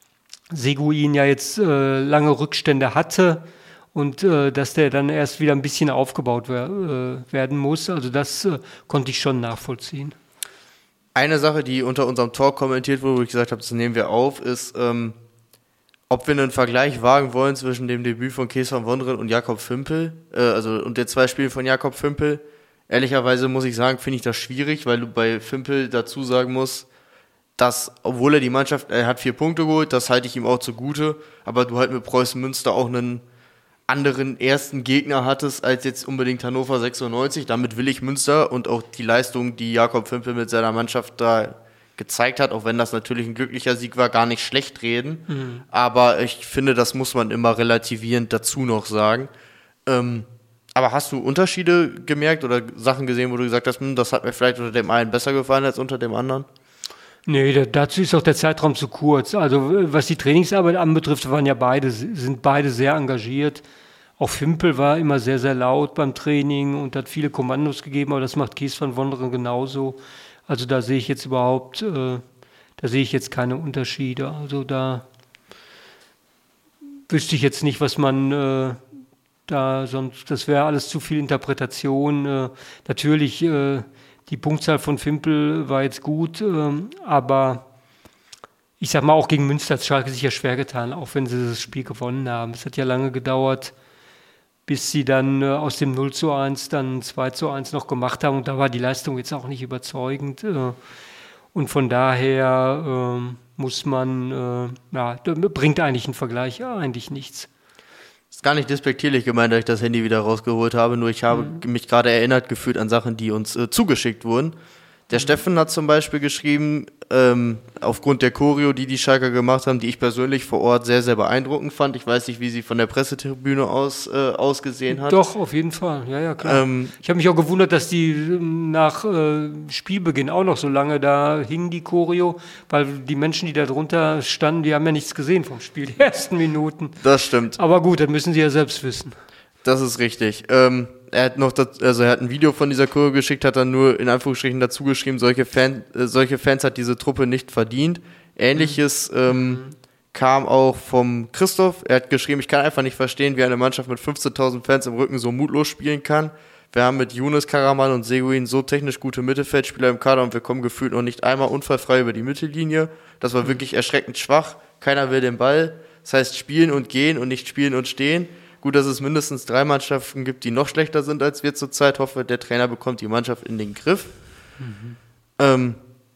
Seguin ja jetzt äh, lange Rückstände hatte und äh, dass der dann erst wieder ein bisschen aufgebaut wer- äh, werden muss. Also das äh, konnte ich schon nachvollziehen. Eine Sache, die unter unserem Talk kommentiert wurde, wo ich gesagt habe, das nehmen wir auf, ist, ähm, ob wir einen Vergleich wagen wollen zwischen dem Debüt von Kees van Wonderen und Jakob Fümpel, äh, also und den zwei Spielen von Jakob Fümpel. Ehrlicherweise muss ich sagen, finde ich das schwierig, weil du bei Fümpel dazu sagen musst, dass, obwohl er die Mannschaft, er hat vier Punkte geholt, das halte ich ihm auch zugute, aber du halt mit Preußen Münster auch einen anderen ersten Gegner hattest als jetzt unbedingt Hannover sechsundneunzig. Damit will ich Münster und auch die Leistung, die Jakob Fümpel mit seiner Mannschaft da gezeigt hat, auch wenn das natürlich ein glücklicher Sieg war, gar nicht schlecht reden. Mhm. Aber ich finde, das muss man immer relativierend dazu noch sagen. Ähm, aber hast du Unterschiede gemerkt oder Sachen gesehen, wo du gesagt hast, hm, das hat mir vielleicht unter dem einen besser gefallen als unter dem anderen? Nee, da, dazu ist auch der Zeitraum zu kurz. Also was die Trainingsarbeit anbetrifft, waren ja beide, sind beide sehr engagiert. Auch Fümpel war immer sehr, sehr laut beim Training und hat viele Kommandos gegeben, aber das macht Kees van Wonderen genauso. Also da sehe ich jetzt überhaupt, äh, da sehe ich jetzt keine Unterschiede. Also da wüsste ich jetzt nicht, was man äh, da sonst, das wäre alles zu viel Interpretation. Äh, natürlich, äh, die Punktzahl von Fümpel war jetzt gut, ähm, aber ich sag mal, auch gegen Münster hat Schalke sich ja schwer getan, auch wenn sie das Spiel gewonnen haben. Es hat ja lange gedauert, bis sie dann äh, aus dem null zu eins dann zwei zu eins noch gemacht haben. Und da war die Leistung jetzt auch nicht überzeugend. Äh, und von daher äh, muss man, äh, ja, da bringt eigentlich ein Vergleich ja, eigentlich nichts. Ist gar nicht despektierlich gemeint, dass ich das Handy wieder rausgeholt habe, nur ich habe mhm. mich gerade erinnert gefühlt an Sachen, die uns äh, zugeschickt wurden. Der mhm. Steffen hat zum Beispiel geschrieben, ähm, aufgrund der Choreo, die die Schalker gemacht haben, die ich persönlich vor Ort sehr, sehr beeindruckend fand. Ich weiß nicht, wie sie von der Pressetribüne aus äh, ausgesehen hat. Doch, auf jeden Fall, ja, ja, klar. Ähm, ich habe mich auch gewundert, dass die nach äh, Spielbeginn auch noch so lange da hingen, die Choreo, weil die Menschen, die da drunter standen, die haben ja nichts gesehen vom Spiel, die ersten Minuten. Das stimmt. Aber gut, das müssen sie ja selbst wissen. Das ist richtig. Ähm, er hat noch, das, also er hat ein Video von dieser Choreo geschickt, hat dann nur in Anführungsstrichen dazu geschrieben, solche, Fan, äh, solche Fans hat diese Truppe nicht verdient. Ähnliches mhm. ähm, kam auch vom Christoph. Er hat geschrieben, ich kann einfach nicht verstehen, wie eine Mannschaft mit fünfzehntausend Fans im Rücken so mutlos spielen kann. Wir haben mit Younes, Karaman und Seguin so technisch gute Mittelfeldspieler im Kader und wir kommen gefühlt noch nicht einmal unfallfrei über die Mittellinie. Das war mhm. wirklich erschreckend schwach. Keiner will den Ball. Das heißt, spielen und gehen und nicht spielen und stehen. Gut, dass es mindestens drei Mannschaften gibt, die noch schlechter sind als wir zurzeit. Hoffe, der Trainer bekommt die Mannschaft in den Griff. Mhm. Ähm,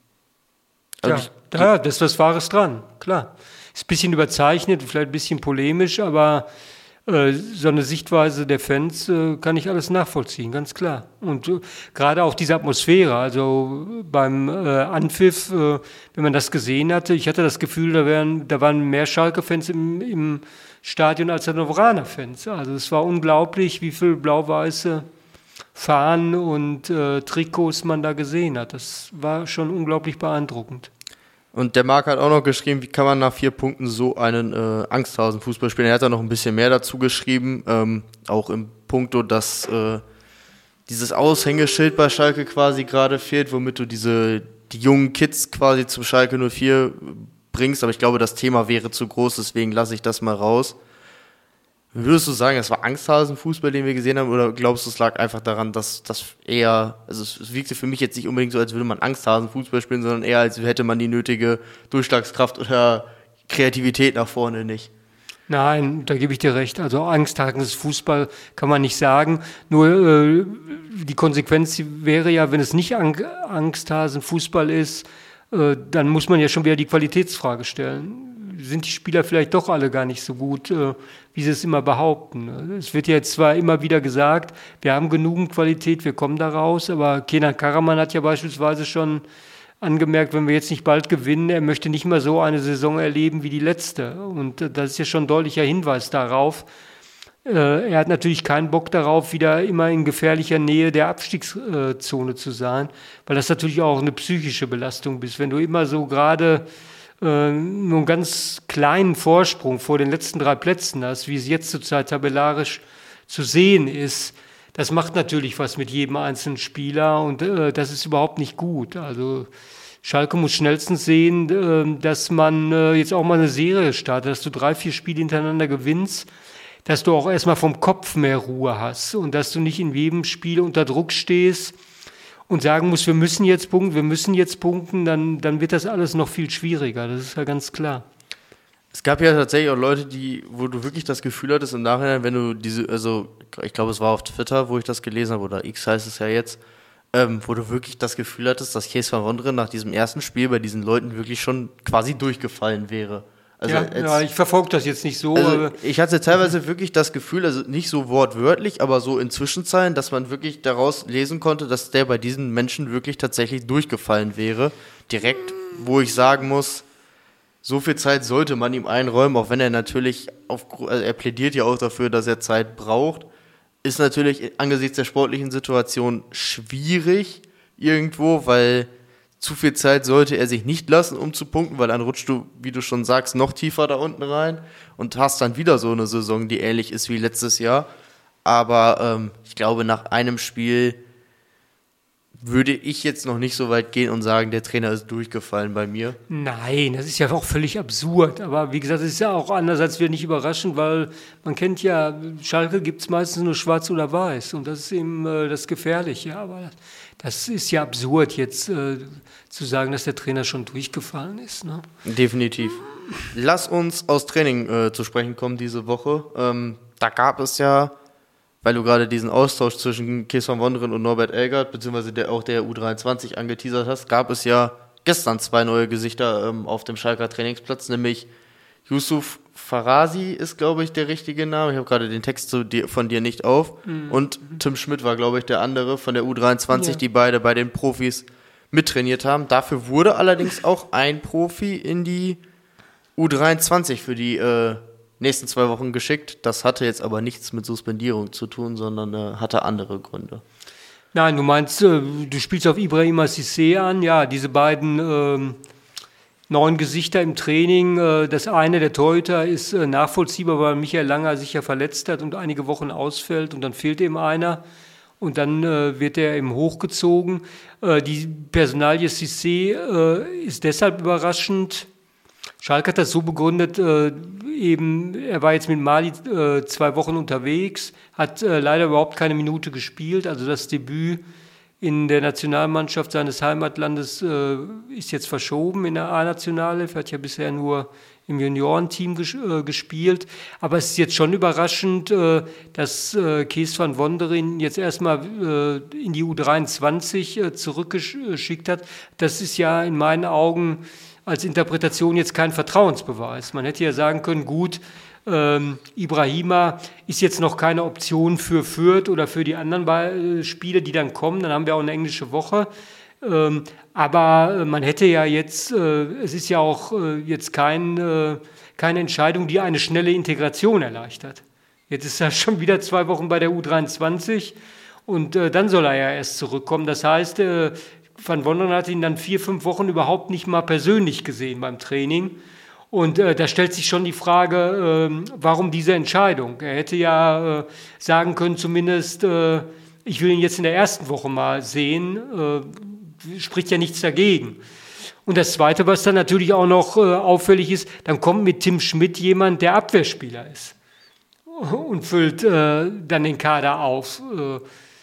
also ja, ich, da, da ist was Wahres dran, klar. Ist ein bisschen überzeichnet, vielleicht ein bisschen polemisch, aber äh, so eine Sichtweise der Fans äh, kann ich alles nachvollziehen, ganz klar. Und äh, gerade auch diese Atmosphäre, also beim äh, Anpfiff, äh, wenn man das gesehen hatte, ich hatte das Gefühl, da, wären, da waren mehr Schalke-Fans im, im Stadion als Hannoveraner-Fans. Also es war unglaublich, wie viel blau-weiße Fahnen und äh, Trikots man da gesehen hat. Das war schon unglaublich beeindruckend. Und der Marc hat auch noch geschrieben, wie kann man nach vier Punkten so einen äh, Angsthausen-Fußball spielen. Er hat da noch ein bisschen mehr dazu geschrieben, ähm, auch im Punkto, dass äh, dieses Aushängeschild bei Schalke quasi gerade fehlt, womit du diese die jungen Kids quasi zum Schalke null vier bringst. Aber ich glaube, das Thema wäre zu groß, deswegen lasse ich das mal raus. Würdest du sagen, es war Angsthausen-Fußball, den wir gesehen haben, oder glaubst du, es lag einfach daran, dass das eher, also es wirkte für mich jetzt nicht unbedingt so, als würde man Angsthausen-Fußball spielen, sondern eher, als hätte man die nötige Durchschlagskraft oder Kreativität nach vorne nicht? Nein, da gebe ich dir recht. Also Angsthausen-Fußball kann man nicht sagen. Nur äh, die Konsequenz wäre ja, wenn es nicht Ang- Angsthausen-Fußball ist, äh, dann muss man ja schon wieder die Qualitätsfrage stellen. Sind die Spieler vielleicht doch alle gar nicht so gut, äh, wie sie es immer behaupten. Es wird ja jetzt zwar immer wieder gesagt, wir haben genügend Qualität, wir kommen da raus, aber Kenan Karaman hat ja beispielsweise schon angemerkt, wenn wir jetzt nicht bald gewinnen, er möchte nicht mehr so eine Saison erleben wie die letzte. Und äh, das ist ja schon ein deutlicher Hinweis darauf. Äh, er hat natürlich keinen Bock darauf, wieder immer in gefährlicher Nähe der Abstiegszone zu sein, weil das natürlich auch eine psychische Belastung ist. Wenn du immer so gerade nur einen ganz kleinen Vorsprung vor den letzten drei Plätzen hast, wie es jetzt zurzeit tabellarisch zu sehen ist, das macht natürlich was mit jedem einzelnen Spieler und äh, das ist überhaupt nicht gut. Also Schalke muss schnellstens sehen, äh, dass man äh, jetzt auch mal eine Serie startet, dass du drei, vier Spiele hintereinander gewinnst, dass du auch erstmal vom Kopf mehr Ruhe hast und dass du nicht in jedem Spiel unter Druck stehst und sagen musst, wir müssen jetzt punkten, wir müssen jetzt punkten, dann, dann wird das alles noch viel schwieriger, das ist ja ganz klar. Es gab ja tatsächlich auch Leute, die, wo du wirklich das Gefühl hattest im Nachhinein, wenn du diese, also ich glaube, es war auf Twitter, wo ich das gelesen habe, oder X heißt es ja jetzt, ähm, wo du wirklich das Gefühl hattest, dass Kees van Wonderen nach diesem ersten Spiel bei diesen Leuten wirklich schon quasi durchgefallen wäre. Also ja, jetzt, ja, ich verfolge das jetzt nicht so. Also ich hatte teilweise wirklich das Gefühl, also nicht so wortwörtlich, aber so in Zwischenzeilen, dass man wirklich daraus lesen konnte, dass der bei diesen Menschen wirklich tatsächlich durchgefallen wäre. Direkt, wo ich sagen muss, so viel Zeit sollte man ihm einräumen, auch wenn er natürlich, auf, also er plädiert ja auch dafür, dass er Zeit braucht, ist natürlich angesichts der sportlichen Situation schwierig irgendwo, weil zu viel Zeit sollte er sich nicht lassen, um zu punkten, weil dann rutschst du, wie du schon sagst, noch tiefer da unten rein und hast dann wieder so eine Saison, die ähnlich ist wie letztes Jahr. Aber ähm, ich glaube, nach einem Spiel würde ich jetzt noch nicht so weit gehen und sagen, der Trainer ist durchgefallen bei mir. Nein, das ist ja auch völlig absurd. Aber wie gesagt, es ist ja auch andererseits wieder nicht überraschend, weil man kennt ja, Schalke gibt es meistens nur schwarz oder weiß und das ist eben äh, das Gefährliche. Aber das ist ja absurd, jetzt äh, zu sagen, dass der Trainer schon durchgefallen ist. Ne? Definitiv. Lass uns aus Training äh, zu sprechen kommen diese Woche. Ähm, da gab es ja, weil du gerade diesen Austausch zwischen Kees van Wonderen und Norbert Elgert, beziehungsweise der, auch der U dreiundzwanzig angeteasert hast, gab es ja gestern zwei neue Gesichter ähm, auf dem Schalker Trainingsplatz, nämlich Yusuf Farasi ist, glaube ich, der richtige Name. Ich habe gerade den Text zu dir, von dir nicht auf. Mhm. Und Tim Schmidt war, glaube ich, der andere von der U dreiundzwanzig, ja, die beide bei den Profis mittrainiert haben. Dafür wurde allerdings auch ein Profi in die U dreiundzwanzig für die äh, nächsten zwei Wochen geschickt. Das hatte jetzt aber nichts mit Suspendierung zu tun, sondern äh, hatte andere Gründe. Nein, du meinst, äh, du spielst auf Ibrahima Cissé an. Ja, diese beiden ähm, neuen Gesichter im Training. Äh, das eine, der Torhüter, ist äh, nachvollziehbar, weil Michael Langer sich ja verletzt hat und einige Wochen ausfällt und dann fehlt eben einer. Und dann äh, wird er eben hochgezogen. Äh, die Personalie Cissé äh, ist deshalb überraschend. Schalke hat das so begründet, äh, eben, er war jetzt mit Mali äh, zwei Wochen unterwegs, hat äh, leider überhaupt keine Minute gespielt. Also das Debüt in der Nationalmannschaft seines Heimatlandes äh, ist jetzt verschoben in der A-Nationale. Er hat ja bisher nur im Juniorenteam ges- äh, gespielt. Aber es ist jetzt schon überraschend, äh, dass äh, Kees van Wonderen jetzt erstmal äh, in die U dreiundzwanzig äh, zurückgeschickt hat. Das ist ja in meinen Augen als Interpretation jetzt kein Vertrauensbeweis. Man hätte ja sagen können, gut, ähm, Ibrahima ist jetzt noch keine Option für Fürth oder für die anderen Be- Spiele, die dann kommen. Dann haben wir auch eine englische Woche. Ähm, aber man hätte ja jetzt, äh, es ist ja auch äh, jetzt kein, äh, keine Entscheidung, die eine schnelle Integration erleichtert. Jetzt ist er schon wieder zwei Wochen bei der U dreiundzwanzig und äh, dann soll er ja erst zurückkommen. Das heißt, äh, Van Wonderen hat ihn dann vier, fünf Wochen überhaupt nicht mal persönlich gesehen beim Training. Und äh, da stellt sich schon die Frage, äh, warum diese Entscheidung? Er hätte ja äh, sagen können, zumindest, äh, ich will ihn jetzt in der ersten Woche mal sehen, äh, spricht ja nichts dagegen. Und das Zweite, was dann natürlich auch noch äh, auffällig ist, dann kommt mit Tim Schmidt jemand, der Abwehrspieler ist und füllt äh, dann den Kader auf. Äh,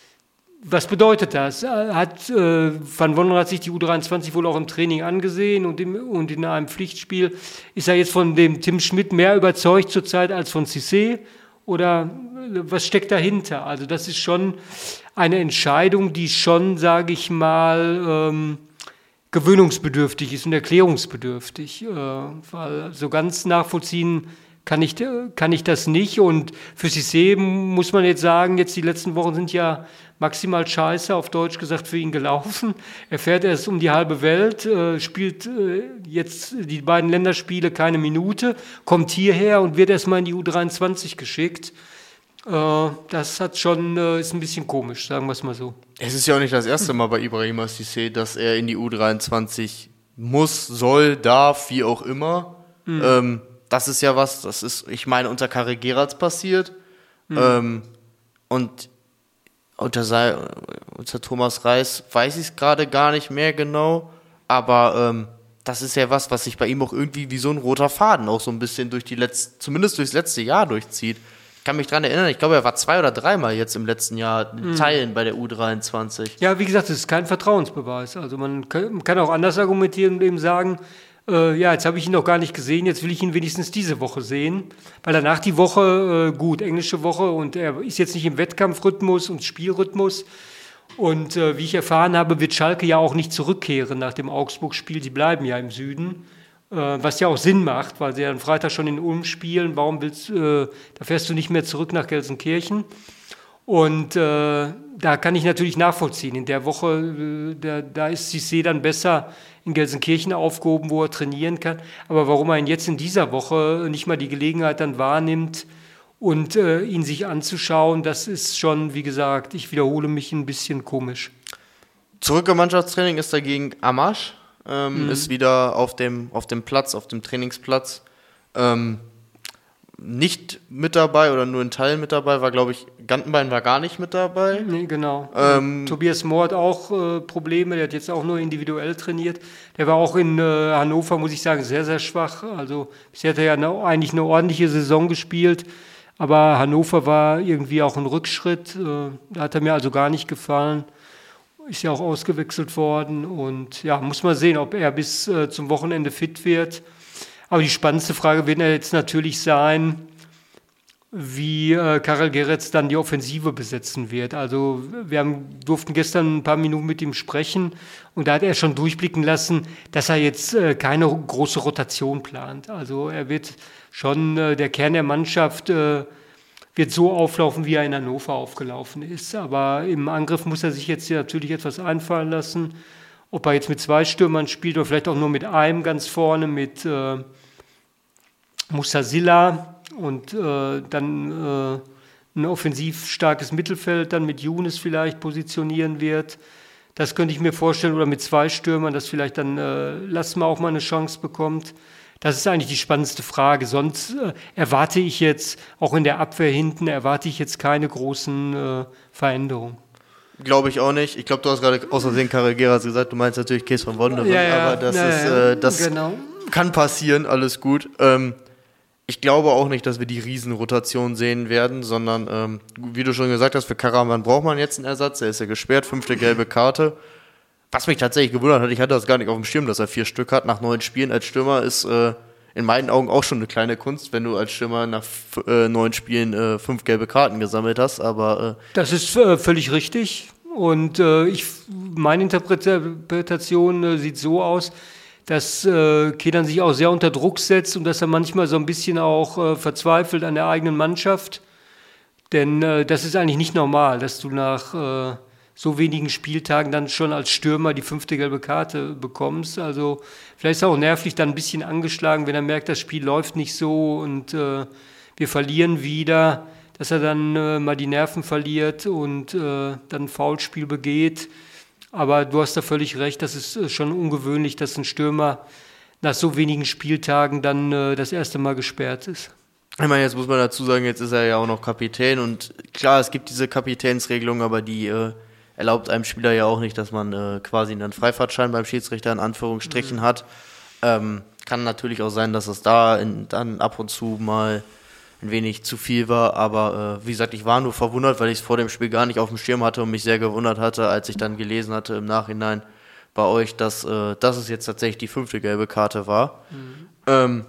was bedeutet das? Hat, äh, Van Wonderen hat sich die U dreiundzwanzig wohl auch im Training angesehen und, im, und in einem Pflichtspiel. Ist er jetzt von dem Tim Schmidt mehr überzeugt zurzeit als von Cissé? Oder was steckt dahinter? Also das ist schon eine Entscheidung, die schon, sage ich mal, ähm, gewöhnungsbedürftig ist und erklärungsbedürftig. Äh, weil so ganz nachvollziehen kann ich, kann ich das nicht. Und für Cissé muss man jetzt sagen, jetzt die letzten Wochen sind ja maximal scheiße, auf Deutsch gesagt, für ihn gelaufen. Er fährt erst um die halbe Welt, äh, spielt äh, jetzt die beiden Länderspiele keine Minute, kommt hierher und wird erstmal in die U dreiundzwanzig geschickt. Äh, das hat schon, äh, ist ein bisschen komisch, sagen wir es mal so. Es ist ja auch nicht das erste Mal bei Ibrahima Cissé, dass er in die U dreiundzwanzig muss, soll, darf, wie auch immer. Mhm. Ähm, das ist ja was, das ist, ich meine, unter Karel Gerrards passiert. Mhm. Ähm, und unter, sei, unter Thomas Reis weiß ich es gerade gar nicht mehr genau. Aber ähm, das ist ja was, was sich bei ihm auch irgendwie wie so ein roter Faden auch so ein bisschen durch die letzte, zumindest durchs letzte Jahr durchzieht. Ich kann mich dran erinnern, ich glaube, er war zwei oder dreimal jetzt im letzten Jahr in Teilen mhm. bei der U dreiundzwanzig. Ja, wie gesagt, das ist kein Vertrauensbeweis. Also man kann, man kann auch anders argumentieren und eben sagen, äh, ja, jetzt habe ich ihn noch gar nicht gesehen, jetzt will ich ihn wenigstens diese Woche sehen. Weil danach die Woche, äh, gut, englische Woche und er ist jetzt nicht im Wettkampfrhythmus und Spielrhythmus. Und äh, wie ich erfahren habe, wird Schalke ja auch nicht zurückkehren nach dem Augsburg-Spiel, die bleiben ja im Süden. Was ja auch Sinn macht, weil sie ja am Freitag schon in Ulm spielen. Warum willst äh, da fährst du nicht mehr zurück nach Gelsenkirchen? Und äh, da kann ich natürlich nachvollziehen. In der Woche, äh, da, da ist Cissé dann besser in Gelsenkirchen aufgehoben, wo er trainieren kann. Aber warum er ihn jetzt in dieser Woche nicht mal die Gelegenheit dann wahrnimmt und äh, ihn sich anzuschauen, das ist schon, wie gesagt, ich wiederhole mich, ein bisschen komisch. Zurück im Mannschaftstraining ist dagegen Amash. Ähm, mhm. Ist wieder auf dem, auf dem Platz, auf dem Trainingsplatz. Ähm, nicht mit dabei oder nur in Teilen mit dabei, war, glaube ich, Gantenbein war gar nicht mit dabei. Nee, genau. Ähm, Tobias Mohr hat auch äh, Probleme, der hat jetzt auch nur individuell trainiert. Der war auch in äh, Hannover, muss ich sagen, sehr, sehr schwach. Also bisher hat er ja eine, eigentlich eine ordentliche Saison gespielt, aber Hannover war irgendwie auch ein Rückschritt. Äh, da hat er mir also gar nicht gefallen. Ist ja auch ausgewechselt worden und ja, muss man sehen, ob er bis äh, zum Wochenende fit wird. Aber die spannendste Frage wird jetzt natürlich sein, wie äh, Karel Gerrards dann die Offensive besetzen wird. Also wir haben, durften gestern ein paar Minuten mit ihm sprechen und da hat er schon durchblicken lassen, dass er jetzt äh, keine große Rotation plant. Also er wird schon, äh, der Kern der Mannschaft äh, wird so auflaufen, wie er in Hannover aufgelaufen ist. Aber im Angriff muss er sich jetzt hier natürlich etwas einfallen lassen. Ob er jetzt mit zwei Stürmern spielt oder vielleicht auch nur mit einem ganz vorne, mit äh, Musasilla und äh, dann äh, ein offensiv starkes Mittelfeld dann mit Younes vielleicht positionieren wird. Das könnte ich mir vorstellen. Oder mit zwei Stürmern, dass vielleicht dann äh, Lassma auch mal eine Chance bekommt. Das ist eigentlich die spannendste Frage. Sonst äh, erwarte ich jetzt, auch in der Abwehr hinten, erwarte ich jetzt keine großen äh, Veränderungen. Glaube ich auch nicht. Ich glaube, du hast gerade außersehen Karel Gerrards gesagt, du meinst natürlich Kees van Wonderen, ja, ja, aber das, ja, ist, ja, äh, das genau. kann passieren, alles gut. Ähm, ich glaube auch nicht, dass wir die Riesenrotation sehen werden, sondern, ähm, wie du schon gesagt hast, für Karaman braucht man jetzt einen Ersatz. Er ist ja gesperrt, fünfte gelbe Karte. Was mich tatsächlich gewundert hat, ich hatte das gar nicht auf dem Schirm, dass er vier Stück hat nach neun Spielen als Stürmer, ist äh, in meinen Augen auch schon eine kleine Kunst, wenn du als Stürmer nach f- äh, neun Spielen äh, fünf gelbe Karten gesammelt hast. Aber äh, das ist äh, völlig richtig. Und äh, ich, meine Interpretation äh, sieht so aus, dass äh, Kenan sich auch sehr unter Druck setzt und dass er manchmal so ein bisschen auch äh, verzweifelt an der eigenen Mannschaft. Denn äh, das ist eigentlich nicht normal, dass du nach äh, so wenigen Spieltagen dann schon als Stürmer die fünfte gelbe Karte bekommst. Also vielleicht ist er auch nervlich dann ein bisschen angeschlagen, wenn er merkt, das Spiel läuft nicht so und äh, wir verlieren wieder, dass er dann äh, mal die Nerven verliert und äh, dann ein Foulspiel begeht. Aber du hast da völlig recht, das ist schon ungewöhnlich, dass ein Stürmer nach so wenigen Spieltagen dann äh, das erste Mal gesperrt ist. Ich meine, jetzt muss man dazu sagen, jetzt ist er ja auch noch Kapitän und klar, es gibt diese Kapitänsregelung, aber die äh, erlaubt einem Spieler ja auch nicht, dass man äh, quasi einen Freifahrtschein beim Schiedsrichter in Anführungsstrichen mhm. hat. Ähm, kann natürlich auch sein, dass es da in, dann ab und zu mal ein wenig zu viel war, aber äh, wie gesagt, ich war nur verwundert, weil ich es vor dem Spiel gar nicht auf dem Schirm hatte und mich sehr gewundert hatte, als ich dann gelesen hatte im Nachhinein bei euch, dass, äh, dass es jetzt tatsächlich die fünfte gelbe Karte war. Mhm. Ähm,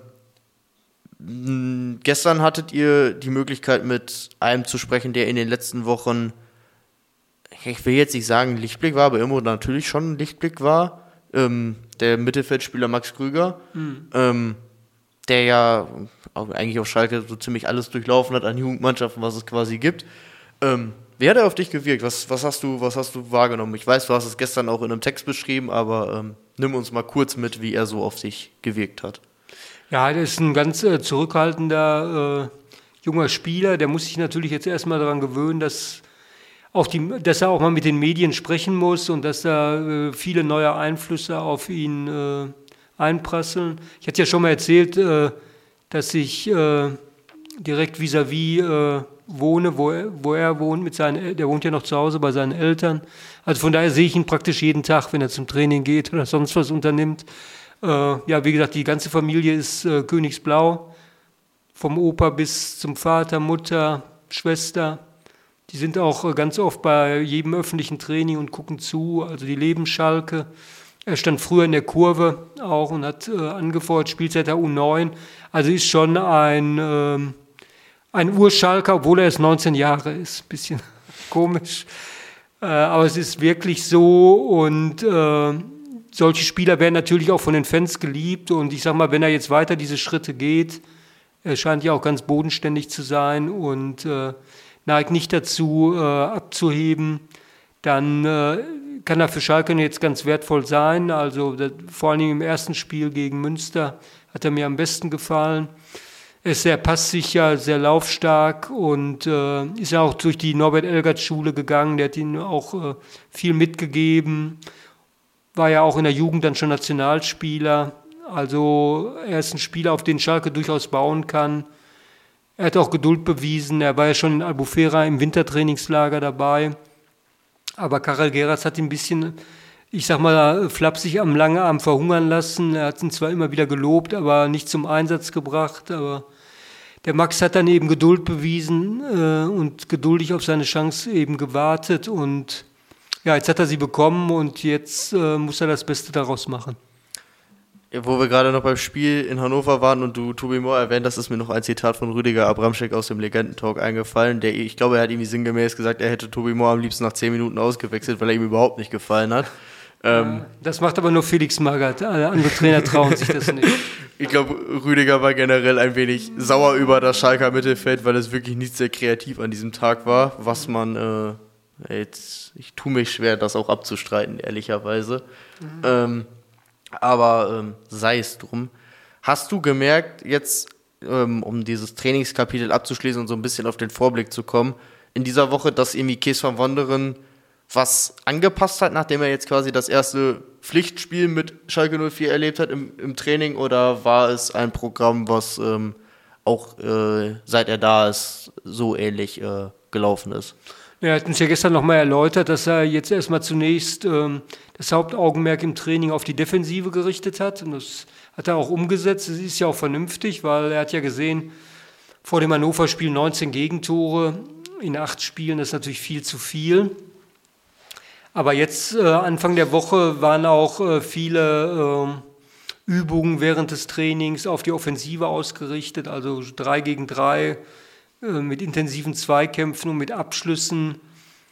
m- gestern hattet ihr die Möglichkeit, mit einem zu sprechen, der in den letzten Wochen, ich will jetzt nicht sagen Lichtblick war, aber irgendwo natürlich schon ein Lichtblick war, ähm, der Mittelfeldspieler Max Krüger, mhm. ähm, der ja eigentlich auf Schalke so ziemlich alles durchlaufen hat an Jugendmannschaften, was es quasi gibt. Ähm, wie hat er auf dich gewirkt? Was, was, hast du, was hast du wahrgenommen? Ich weiß, du hast es gestern auch in einem Text beschrieben, aber ähm, nimm uns mal kurz mit, wie er so auf dich gewirkt hat. Ja, der ist ein ganz äh, zurückhaltender äh, junger Spieler. Der muss sich natürlich jetzt erstmal daran gewöhnen, dass, auch die, dass er auch mal mit den Medien sprechen muss und dass da äh, viele neue Einflüsse auf ihn äh, einprasseln. Ich hatte ja schon mal erzählt, äh, dass ich äh, direkt vis-à-vis äh, wohne, wo er, wo er wohnt, mit seinen, der wohnt ja noch zu Hause bei seinen Eltern. Also von daher sehe ich ihn praktisch jeden Tag, wenn er zum Training geht oder sonst was unternimmt. Äh, ja, wie gesagt, die ganze Familie ist äh, Königsblau, vom Opa bis zum Vater, Mutter, Schwester. Die sind auch äh, ganz oft bei jedem öffentlichen Training und gucken zu, also die leben Schalke. Er stand früher in der Kurve auch und hat äh, angefeuert, spielt seit der U neun. Also ist schon ein, ähm, ein Urschalker, obwohl er erst neunzehn Jahre ist. Bisschen komisch. Äh, aber es ist wirklich so und äh, solche Spieler werden natürlich auch von den Fans geliebt. Und ich sag mal, wenn er jetzt weiter diese Schritte geht, er scheint ja auch ganz bodenständig zu sein und äh, neigt nicht dazu, äh, abzuheben, dann äh, kann er für Schalke jetzt ganz wertvoll sein. Also das, vor allen Dingen im ersten Spiel gegen Münster hat er mir am besten gefallen. Er ist sehr passsicher, sehr laufstark und äh, ist ja auch durch die Norbert-Elgert-Schule gegangen. Der hat ihnen auch äh, viel mitgegeben. War ja auch in der Jugend dann schon Nationalspieler. Also er ist ein Spieler, auf den Schalke durchaus bauen kann. Er hat auch Geduld bewiesen. Er war ja schon in Albufera im Wintertrainingslager dabei. Aber Karel Geras hat ihn ein bisschen, ich sag mal, flapsig am langen Arm verhungern lassen. Er hat ihn zwar immer wieder gelobt, aber nicht zum Einsatz gebracht. Aber der Max hat dann eben Geduld bewiesen äh, und geduldig auf seine Chance eben gewartet. Und ja, jetzt hat er sie bekommen und jetzt äh, muss er das Beste daraus machen. Wo wir gerade noch beim Spiel in Hannover waren und du Tobi Moore erwähnt, das ist mir noch ein Zitat von Rüdiger Abramczyk aus dem Legendentalk eingefallen. Der, ich glaube, er hat irgendwie sinngemäß gesagt, er hätte Tobi Moore am liebsten nach zehn Minuten ausgewechselt, weil er ihm überhaupt nicht gefallen hat. Ähm, das macht aber nur Felix Magath. Andere Trainer trauen sich das nicht. Ich glaube, Rüdiger war generell ein wenig sauer über das Schalker Mittelfeld, weil es wirklich nicht sehr kreativ an diesem Tag war, was man äh, jetzt, ich tue mich schwer, das auch abzustreiten, ehrlicherweise. Mhm. Ähm, Aber ähm, sei es drum. Hast du gemerkt, jetzt, ähm, um dieses Trainingskapitel abzuschließen und so ein bisschen auf den Vorblick zu kommen, in dieser Woche, dass irgendwie Kees van Wonderen was angepasst hat, nachdem er jetzt quasi das erste Pflichtspiel mit Schalke null vier erlebt hat im, im Training, oder war es ein Programm, was ähm, auch äh, seit er da ist, so ähnlich äh, gelaufen ist? Er hat uns ja gestern nochmal erläutert, dass er jetzt erstmal zunächst ähm, das Hauptaugenmerk im Training auf die Defensive gerichtet hat. Und das hat er auch umgesetzt. Das ist ja auch vernünftig, weil er hat ja gesehen, vor dem Hannover-Spiel neunzehn Gegentore in acht Spielen, das ist natürlich viel zu viel. Aber jetzt, äh, Anfang der Woche, waren auch äh, viele äh, Übungen während des Trainings auf die Offensive ausgerichtet, also drei gegen drei, mit intensiven Zweikämpfen und mit Abschlüssen.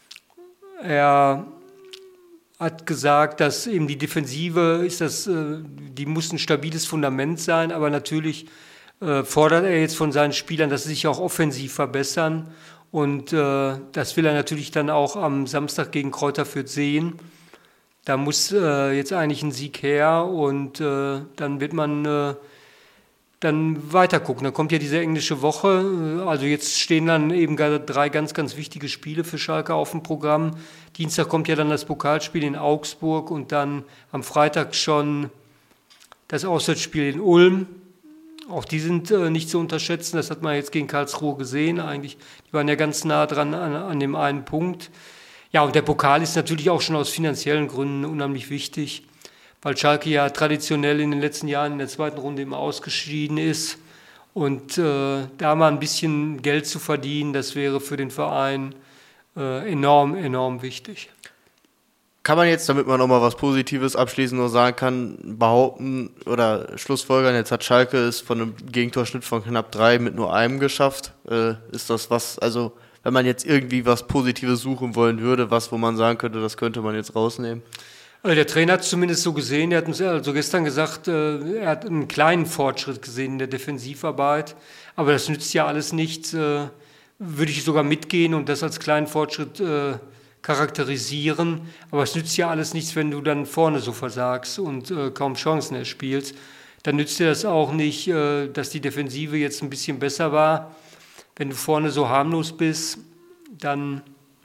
Er hat gesagt, dass eben die Defensive ist das, die muss ein stabiles Fundament sein, aber natürlich fordert er jetzt von seinen Spielern, dass sie sich auch offensiv verbessern und das will er natürlich dann auch am Samstag gegen Kräuter Fürth sehen. Da muss jetzt eigentlich ein Sieg her und dann wird man dann weiter gucken. Dann kommt ja diese englische Woche. Also jetzt stehen dann eben drei ganz, ganz wichtige Spiele für Schalke auf dem Programm. Dienstag kommt ja dann das Pokalspiel in Augsburg und dann am Freitag schon das Auswärtsspiel in Ulm. Auch die sind äh, nicht zu unterschätzen. Das hat man jetzt gegen Karlsruhe gesehen. Eigentlich, die waren ja ganz nah dran an, an dem einen Punkt. Ja, und der Pokal ist natürlich auch schon aus finanziellen Gründen unheimlich wichtig, weil Schalke ja traditionell in den letzten Jahren in der zweiten Runde immer ausgeschieden ist. Und äh, da mal ein bisschen Geld zu verdienen, das wäre für den Verein äh, enorm, enorm wichtig. Kann man jetzt, damit man nochmal was Positives abschließend nur sagen kann, behaupten oder schlussfolgern, jetzt hat Schalke es von einem Gegentorschnitt von knapp drei mit nur einem geschafft. Äh, ist das was, also wenn man jetzt irgendwie was Positives suchen wollen würde, was, wo man sagen könnte, das könnte man jetzt rausnehmen? Der Trainer hat es zumindest so gesehen, er hat uns also gestern gesagt, er hat einen kleinen Fortschritt gesehen in der Defensivarbeit, aber das nützt ja alles nichts, würde ich sogar mitgehen und das als kleinen Fortschritt charakterisieren, aber es nützt ja alles nichts, wenn du dann vorne so versagst und kaum Chancen erspielst, dann nützt dir das auch nicht, dass die Defensive jetzt ein bisschen besser war. Wenn du vorne so harmlos bist, dann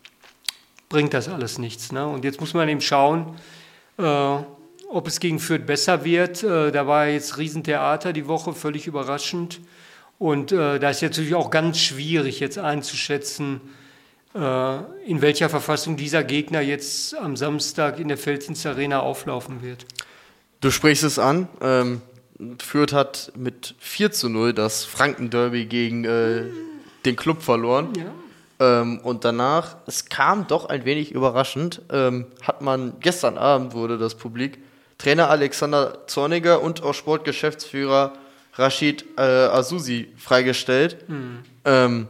bringt das alles nichts. Ne? Und jetzt muss man eben schauen, äh, ob es gegen Fürth besser wird. Äh, da war jetzt Riesentheater die Woche, völlig überraschend. Und äh, da ist natürlich auch ganz schwierig jetzt einzuschätzen, äh, in welcher Verfassung dieser Gegner jetzt am Samstag in der Veltins Arena auflaufen wird. Du sprichst es an. Ähm, Fürth hat mit vier zu null das Franken-Derby gegen äh, den Club verloren. Ja. Ähm, und danach, es kam doch ein wenig überraschend, ähm, hat man, gestern Abend wurde das publik, Trainer Alexander Zorniger und auch Sportgeschäftsführer Rashid äh, Azusi freigestellt. Mhm. Ähm,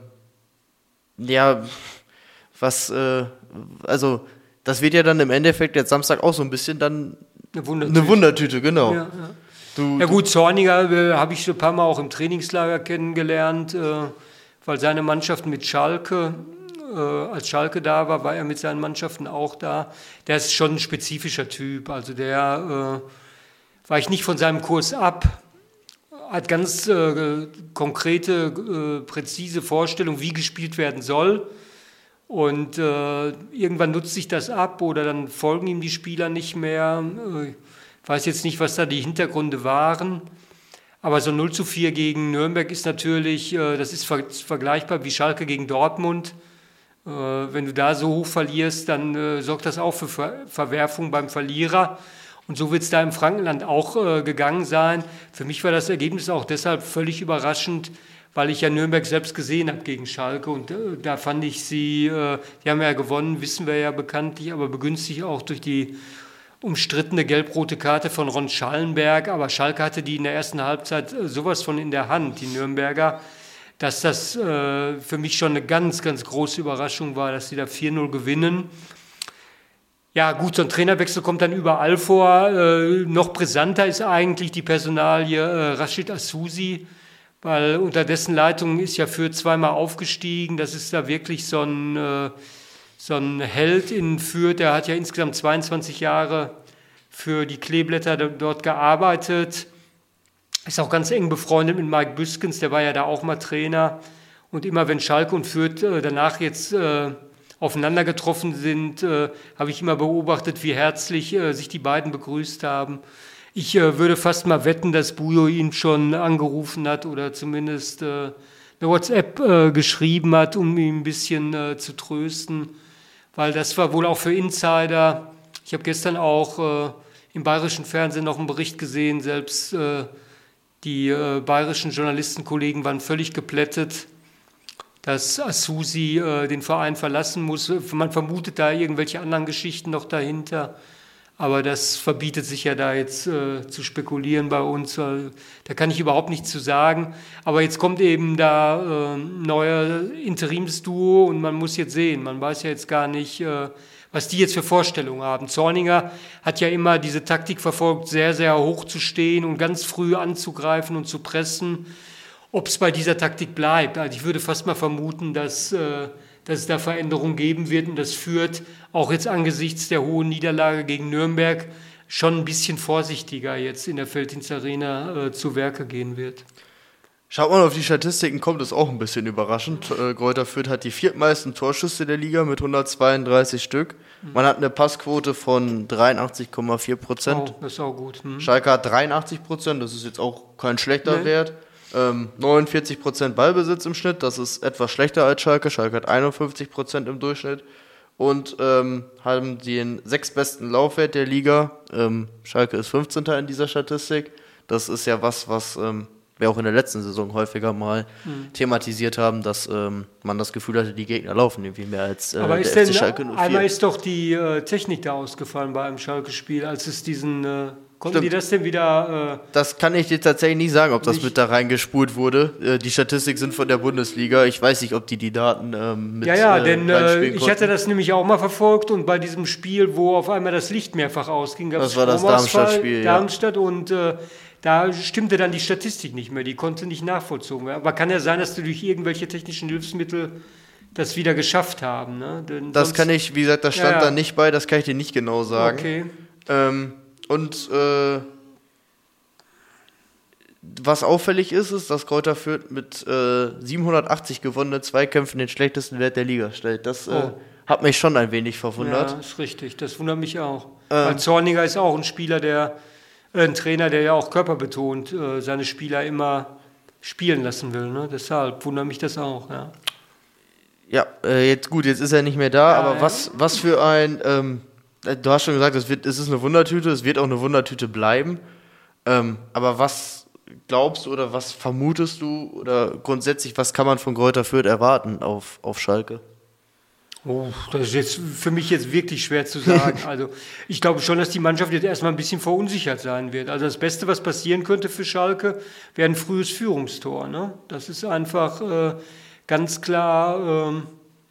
ja, was, äh, also, das wird ja dann im Endeffekt jetzt Samstag auch so ein bisschen dann eine Wundertüte, eine Wundertüte genau. Ja, ja. Du, ja gut, Zorniger äh, habe ich ein paar Mal auch im Trainingslager kennengelernt, äh, weil seine Mannschaften mit Schalke, äh, als Schalke da war, war er mit seinen Mannschaften auch da. Der ist schon ein spezifischer Typ, also der äh, weicht nicht von seinem Kurs ab, hat ganz äh, konkrete, äh, präzise Vorstellungen, wie gespielt werden soll. Und äh, irgendwann nutzt sich das ab oder dann folgen ihm die Spieler nicht mehr. Ich weiß jetzt nicht, was da die Hintergründe waren. Aber so null zu vier gegen Nürnberg ist natürlich, äh, das ist ver- vergleichbar wie Schalke gegen Dortmund. Äh, wenn du da so hoch verlierst, dann äh, sorgt das auch für Ver- Verwerfung beim Verlierer. Und so wird es da im Frankenland auch äh, gegangen sein. Für mich war das Ergebnis auch deshalb völlig überraschend, weil ich ja Nürnberg selbst gesehen habe gegen Schalke. Und äh, da fand ich sie, äh, die haben ja gewonnen, wissen wir ja bekanntlich, aber begünstigt auch durch die umstrittene gelb-rote Karte von Ron Schallenberg, aber Schalke hatte die in der ersten Halbzeit sowas von in der Hand, die Nürnberger, dass das äh, für mich schon eine ganz, ganz große Überraschung war, dass sie da vier null gewinnen. Ja gut, so ein Trainerwechsel kommt dann überall vor. Äh, noch brisanter ist eigentlich die Personalie äh, Rashid Azusi, weil unter dessen Leitung ist ja Fürth zweimal aufgestiegen. Das ist da wirklich so ein... Äh, So ein Held in Fürth, der hat ja insgesamt zweiundzwanzig Jahre für die Kleeblätter dort gearbeitet, ist auch ganz eng befreundet mit Mike Büskens, der war ja da auch mal Trainer. Und immer wenn Schalke und Fürth äh, danach jetzt äh, aufeinander getroffen sind, äh, habe ich immer beobachtet, wie herzlich äh, sich die beiden begrüßt haben. Ich äh, würde fast mal wetten, dass Bujo ihn schon angerufen hat oder zumindest äh, eine WhatsApp äh, geschrieben hat, um ihn ein bisschen äh, zu trösten. Weil das war wohl auch für Insider. Ich habe gestern auch äh, im bayerischen Fernsehen noch einen Bericht gesehen, selbst äh, die äh, bayerischen Journalistenkollegen waren völlig geplättet, dass Azusi äh, den Verein verlassen muss. Man vermutet da irgendwelche anderen Geschichten noch dahinter, aber das verbietet sich ja da jetzt äh, zu spekulieren bei uns. Äh, da kann ich überhaupt nichts zu sagen. Aber jetzt kommt eben da äh, ein neuer Interimsduo und man muss jetzt sehen. Man weiß ja jetzt gar nicht, äh, was die jetzt für Vorstellungen haben. Zorniger hat ja immer diese Taktik verfolgt, sehr, sehr hoch zu stehen und ganz früh anzugreifen und zu pressen. Ob es bei dieser Taktik bleibt, also ich würde fast mal vermuten, dass... Äh, dass es da Veränderungen geben wird und das führt auch jetzt angesichts der hohen Niederlage gegen Nürnberg schon ein bisschen vorsichtiger jetzt in der Veltins Arena äh, zu Werke gehen wird. Schaut man auf die Statistiken, kommt es auch ein bisschen überraschend. Äh, Greuther Fürth hat die viertmeisten Torschüsse der Liga mit hundertzweiunddreißig Stück. Man hat eine Passquote von dreiundachtzig Komma vier Prozent. Oh, das ist auch gut. Hm. Schalke hat dreiundachtzig Prozent, das ist jetzt auch kein schlechter Nee. Wert. Ähm, neunundvierzig Prozent Ballbesitz im Schnitt, das ist etwas schlechter als Schalke. Schalke hat einundfünfzig Prozent im Durchschnitt. Und ähm, haben den sechstbesten Laufwert der Liga. Ähm, Schalke ist fünfzehnter in dieser Statistik. Das ist ja was, was ähm, wir auch in der letzten Saison häufiger mal mhm. thematisiert haben, dass ähm, man das Gefühl hatte, die Gegner laufen irgendwie mehr als äh, Aber der ist F C denn, Schalke null vier. einmal ist doch die äh, Technik da ausgefallen bei einem Schalke-Spiel, als es diesen... Äh, konnten Stimmt. die das denn wieder... Äh, Das kann ich dir tatsächlich nicht sagen, ob das Nicht. mit da reingespult wurde. Äh, die Statistiken sind von der Bundesliga. Ich weiß nicht, ob die die Daten ähm, mit ja, ja, äh, denn äh, reinspielen ich konnten. hatte das nämlich auch mal verfolgt und bei diesem Spiel, wo auf einmal das Licht mehrfach ausging, gab es Das war das Stromausfall, Darmstadt-Spiel, ja. Darmstadt und äh, da stimmte dann die Statistik nicht mehr, die konnte nicht nachvollzogen werden. Aber kann ja sein, dass die durch irgendwelche technischen Hilfsmittel das wieder geschafft haben. Ne? Denn Das sonst- kann ich, wie gesagt, das stand Ja, ja. da nicht bei, das kann ich dir nicht genau sagen. Okay. Ähm, und äh, was auffällig ist, ist, dass Greuther Fürth mit äh, siebenhundertachtzig gewonnenen Zweikämpfen den schlechtesten Wert der Liga stellt. Das äh, Oh. hat mich schon ein wenig verwundert. Ja, ist richtig. Das wundert mich auch. Ähm. Weil Zorniger ist auch ein Spieler, der, äh, ein Trainer, der ja auch körperbetont äh, seine Spieler immer spielen lassen will. Ne? Deshalb wundert mich das auch. Ja. Ja, äh, jetzt gut, jetzt ist er nicht mehr da, Ja, aber ja. was, was für ein, ähm, äh, du hast schon gesagt, es, wird, es ist eine Wundertüte, es wird auch eine Wundertüte bleiben. Ähm, aber was glaubst du oder was vermutest du oder grundsätzlich, was kann man von Greuther Fürth erwarten auf, auf Schalke? Oh, das ist jetzt für mich jetzt wirklich schwer zu sagen. Also ich glaube schon, dass die Mannschaft jetzt erstmal ein bisschen verunsichert sein wird. Also das Beste, was passieren könnte für Schalke, wäre ein frühes Führungstor. Ne? Das ist einfach äh, ganz klar, ähm,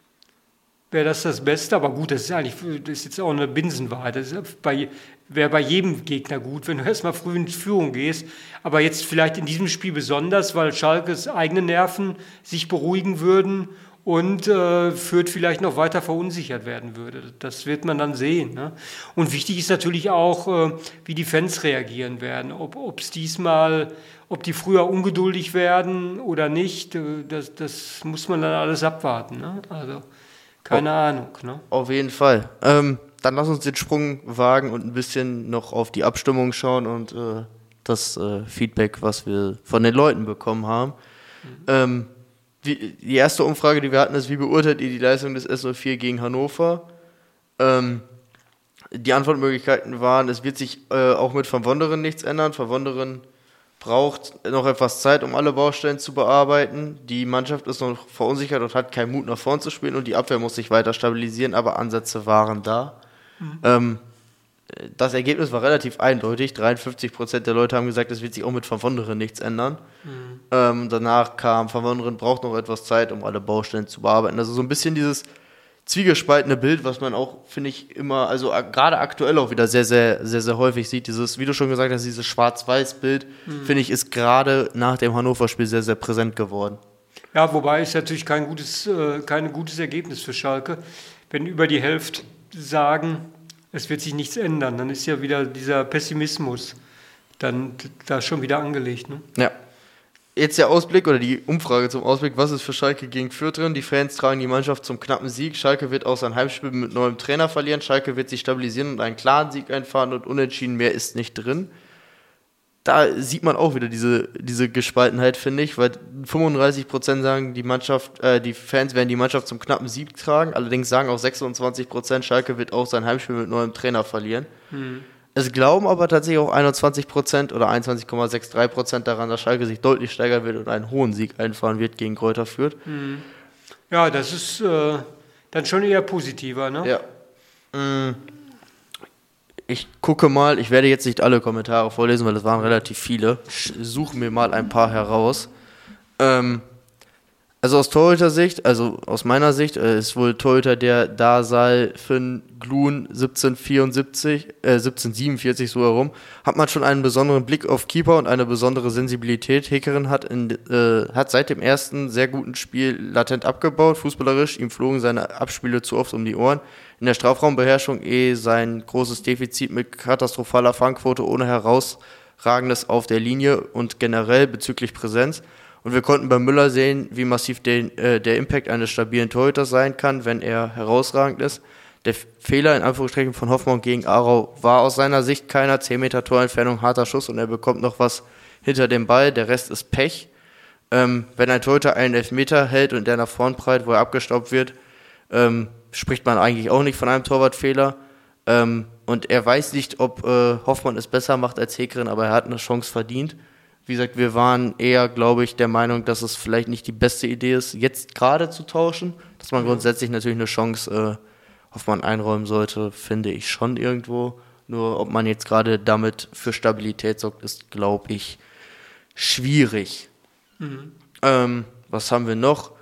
wäre das das Beste. Aber gut, das ist eigentlich das ist jetzt auch eine Binsenwahrheit. Das ist bei, wäre bei jedem Gegner gut, wenn du erstmal früh in Führung gehst. Aber jetzt vielleicht in diesem Spiel besonders, weil Schalkes eigene Nerven sich beruhigen würden und äh, Fürth vielleicht noch weiter verunsichert werden würde. Das wird man dann sehen. Ne? Und wichtig ist natürlich auch, äh, wie die Fans reagieren werden. Ob es diesmal, ob die früher ungeduldig werden oder nicht, äh, das, das muss man dann alles abwarten. Ne? Also keine Oh. Ahnung. Ne? Auf jeden Fall. Ähm, dann lass uns den Sprung wagen und ein bisschen noch auf die Abstimmung schauen und äh, das äh, Feedback, was wir von den Leuten bekommen haben. Mhm. Ähm, die, die erste Umfrage, die wir hatten, ist, wie beurteilt ihr die Leistung des S null vier gegen Hannover? Ähm, die Antwortmöglichkeiten waren, es wird sich äh, auch mit Van Wonderen nichts ändern. Van Wonderen braucht noch etwas Zeit, um alle Baustellen zu bearbeiten. Die Mannschaft ist noch verunsichert und hat keinen Mut, nach vorn zu spielen und die Abwehr muss sich weiter stabilisieren, aber Ansätze waren da. Mhm. Ähm, das Ergebnis war relativ eindeutig. dreiundfünfzig Prozent der Leute haben gesagt, es wird sich auch mit Van Wonderen nichts ändern. Mhm. Ähm, danach kam, Van Wonderen braucht noch etwas Zeit, um alle Baustellen zu bearbeiten. Also so ein bisschen dieses zwiegespaltene Bild, was man auch, finde ich, immer, also a- gerade aktuell auch wieder sehr, sehr, sehr, sehr häufig sieht. Dieses, wie du schon gesagt hast, dieses Schwarz-Weiß-Bild, mhm. finde ich, ist gerade nach dem Hannover-Spiel sehr, sehr präsent geworden. Ja, wobei ist natürlich kein gutes, äh, kein gutes Ergebnis für Schalke. Wenn über die Hälfte sagen, es wird sich nichts ändern, dann ist ja wieder dieser Pessimismus dann da schon wieder angelegt. Ne? Ja. Jetzt der Ausblick oder die Umfrage zum Ausblick, was ist für Schalke gegen Fürth drin? Die Fans tragen die Mannschaft zum knappen Sieg. Schalke wird auch sein Heimspiel mit neuem Trainer verlieren. Schalke wird sich stabilisieren und einen klaren Sieg einfahren und unentschieden mehr ist nicht drin. Da sieht man auch wieder diese, diese Gespaltenheit, finde ich, weil fünfunddreißig Prozent sagen, die Mannschaft, äh, die Fans werden die Mannschaft zum knappen Sieg tragen. Allerdings sagen auch sechsundzwanzig Prozent, Schalke wird auch sein Heimspiel mit neuem Trainer verlieren. Mhm. Es glauben aber tatsächlich auch einundzwanzig Prozent oder einundzwanzig Komma dreiundsechzig Prozent daran, dass Schalke sich deutlich steigern wird und einen hohen Sieg einfahren wird gegen Greuther Fürth. Mhm. Ja, das ist äh, dann schon eher positiver, ne? Ja. Mhm. Ich gucke mal, ich werde jetzt nicht alle Kommentare vorlesen, weil es waren relativ viele. Ich suche mir mal ein paar heraus. Ähm, also aus Torhüter-Sicht, also aus meiner Sicht, äh, ist wohl Torhüter der Dasal Finn Glun siebzehnhundertvierundsiebzig, äh, siebzehnhundertsiebenundvierzig so herum, hat man schon einen besonderen Blick auf Keeper und eine besondere Sensibilität. Hekerin hat, in, äh, hat seit dem ersten sehr guten Spiel latent abgebaut, fußballerisch, ihm flogen seine Abspiele zu oft um die Ohren. In der Strafraumbeherrschung eh sein großes Defizit mit katastrophaler Fangquote ohne herausragendes auf der Linie und generell bezüglich Präsenz. Und wir konnten bei Müller sehen, wie massiv den, äh, der Impact eines stabilen Torhüters sein kann, wenn er herausragend ist. Der Fehler in Anführungsstrichen von Hoffmann gegen Aarau war aus seiner Sicht keiner. zehn Meter Torentfernung, harter Schuss und er bekommt noch was hinter dem Ball. Der Rest ist Pech. Ähm, wenn ein Torhüter einen Elfmeter hält und der nach vorn prallt, wo er abgestaubt wird, ähm, spricht man eigentlich auch nicht von einem Torwartfehler. Ähm, und er weiß nicht, ob äh, Hoffmann es besser macht als Hekeren, aber er hat eine Chance verdient. Wie gesagt, wir waren eher, glaube ich, der Meinung, dass es vielleicht nicht die beste Idee ist, jetzt gerade zu tauschen. Dass man grundsätzlich natürlich eine Chance äh, Hoffmann einräumen sollte, finde ich schon irgendwo. Nur ob man jetzt gerade damit für Stabilität sorgt, ist, glaube ich, schwierig. Mhm. Ähm, was haben wir noch?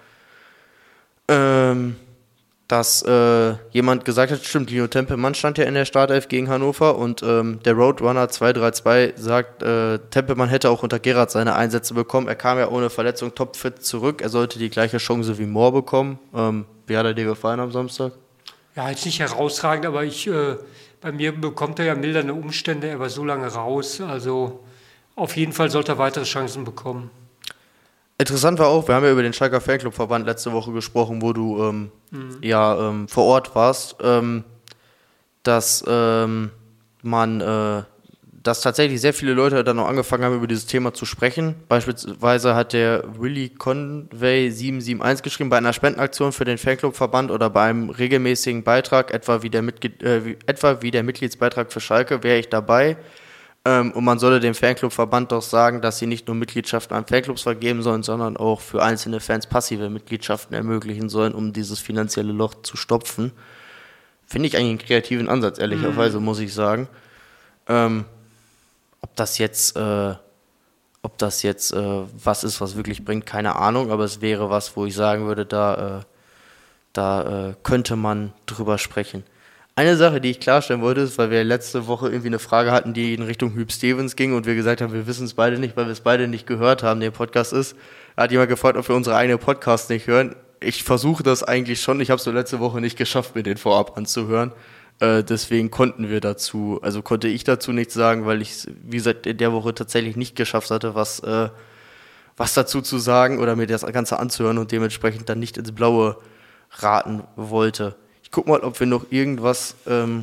Ähm, dass äh, jemand gesagt hat, stimmt, Lino Tempelmann stand ja in der Startelf gegen Hannover und ähm, der Roadrunner zwei drei zwei sagt, äh, Tempelmann hätte auch unter Gerrard seine Einsätze bekommen. Er kam ja ohne Verletzung topfit zurück. Er sollte die gleiche Chance wie Mohr bekommen. Ähm, wie hat er dir gefallen am Samstag? Ja, jetzt nicht herausragend, aber ich, äh, bei mir bekommt er ja mildernde Umstände. Er war so lange raus. Also auf jeden Fall sollte er weitere Chancen bekommen. Interessant war auch, wir haben ja über den Schalker Fanclubverband letzte Woche gesprochen, wo du ähm, mhm. ja ähm, vor Ort warst, ähm, dass ähm, man, äh, dass tatsächlich sehr viele Leute dann noch angefangen haben, über dieses Thema zu sprechen. Beispielsweise hat der Willy Conway sieben sieben eins geschrieben, bei einer Spendenaktion für den Fanclubverband oder bei einem regelmäßigen Beitrag, etwa wie der, Mitglied, äh, wie, etwa wie der Mitgliedsbeitrag für Schalke, wäre ich dabei. Ähm, und man solle dem Fanclubverband doch sagen, dass sie nicht nur Mitgliedschaften an Fanclubs vergeben sollen, sondern auch für einzelne Fans passive Mitgliedschaften ermöglichen sollen, um dieses finanzielle Loch zu stopfen. Finde ich eigentlich einen kreativen Ansatz, ehrlicherweise, mhm. muss ich sagen. Ähm, ob das jetzt, äh, ob das jetzt äh, was ist, was wirklich bringt, keine Ahnung, aber es wäre was, wo ich sagen würde, da, äh, da äh, könnte man drüber sprechen. Eine Sache, die ich klarstellen wollte, ist, weil wir letzte Woche irgendwie eine Frage hatten, die in Richtung Hüb Stevens ging und wir gesagt haben, wir wissen es beide nicht, weil wir es beide nicht gehört haben, der Podcast ist. Da hat jemand gefragt, ob wir unsere eigenen Podcasts nicht hören. Ich versuche das eigentlich schon, ich habe es so letzte Woche nicht geschafft, mir den vorab anzuhören. Äh, deswegen konnten wir dazu, also konnte ich dazu nichts sagen, weil ich es, wie gesagt, in der Woche tatsächlich nicht geschafft hatte, was, äh, was dazu zu sagen oder mir das Ganze anzuhören und dementsprechend dann nicht ins Blaue raten wollte. Ich guck mal, ob wir noch irgendwas ähm,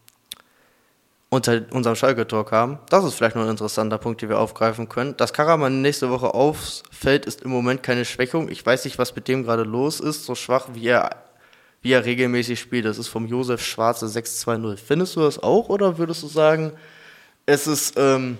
unter unserem Schalke-Talk haben. Das ist vielleicht noch ein interessanter Punkt, den wir aufgreifen können. Dass Karaman nächste Woche auffällt, ist im Moment keine Schwächung. Ich weiß nicht, was mit dem gerade los ist. So schwach, wie er, wie er regelmäßig spielt. Das ist vom Josef Schwarze sechs zwei null. Findest du das auch oder würdest du sagen, es ist, ähm,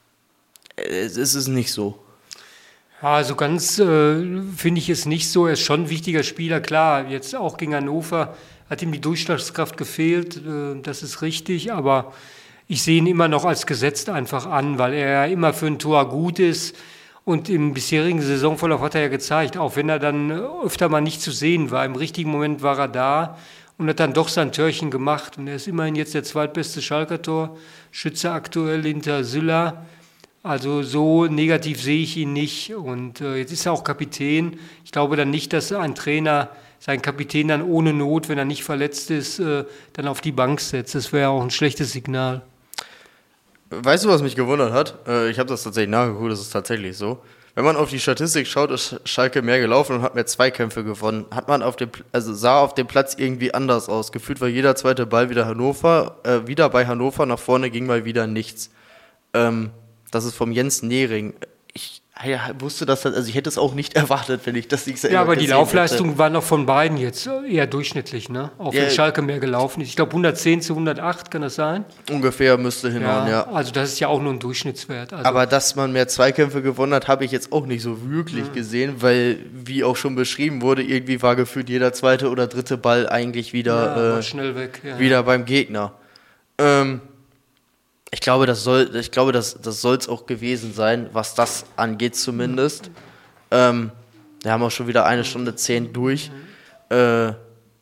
es ist nicht so? Ja, also ganz äh, finde ich es nicht so. Er ist schon ein wichtiger Spieler, klar. Jetzt auch gegen Hannover hat ihm die Durchschlagskraft gefehlt, äh, das ist richtig. Aber ich sehe ihn immer noch als gesetzt einfach an, weil er ja immer für ein Tor gut ist. Und im bisherigen Saisonverlauf hat er ja gezeigt, auch wenn er dann öfter mal nicht zu sehen war, im richtigen Moment war er da und hat dann doch sein Törchen gemacht. Und er ist immerhin jetzt der zweitbeste Schalker Torschütze aktuell hinter Sylla. Also so negativ sehe ich ihn nicht und äh, jetzt ist er auch Kapitän. Ich glaube dann nicht, dass ein Trainer seinen Kapitän dann ohne Not, wenn er nicht verletzt ist, äh, dann auf die Bank setzt. Das wäre auch ein schlechtes Signal. Weißt du, was mich gewundert hat? Äh, ich habe das tatsächlich nachgeguckt, das ist tatsächlich so. Wenn man auf die Statistik schaut, ist Schalke mehr gelaufen und hat mehr Zweikämpfe gewonnen. Hat man auf dem, also sah auf dem Platz irgendwie anders aus. Gefühlt war jeder zweite Ball wieder Hannover, äh, wieder bei Hannover, nach vorne ging mal wieder nichts. Ähm, Das ist vom Jens Nehring. Ich ja, wusste das, also ich hätte es auch nicht erwartet, wenn ich das nicht selber Ja, aber die Laufleistung hätte. war noch von beiden jetzt eher durchschnittlich, ne? Auch wenn ja, Schalke mehr gelaufen ist. Ich glaube hundertzehn zu hundertacht, kann das sein? Ungefähr müsste hinhauen, ja. ja. Also das ist ja auch nur ein Durchschnittswert. Also aber dass man mehr Zweikämpfe gewonnen hat, habe ich jetzt auch nicht so wirklich ja. gesehen, weil, wie auch schon beschrieben wurde, irgendwie war gefühlt jeder zweite oder dritte Ball eigentlich wieder, ja, äh, schnell weg. Ja, wieder ja. beim Gegner. Ähm, Ich glaube, das soll, ich glaube, das, das soll es auch gewesen sein, was das angeht zumindest. Ähm, wir haben auch schon wieder eine Stunde zehn durch. Äh,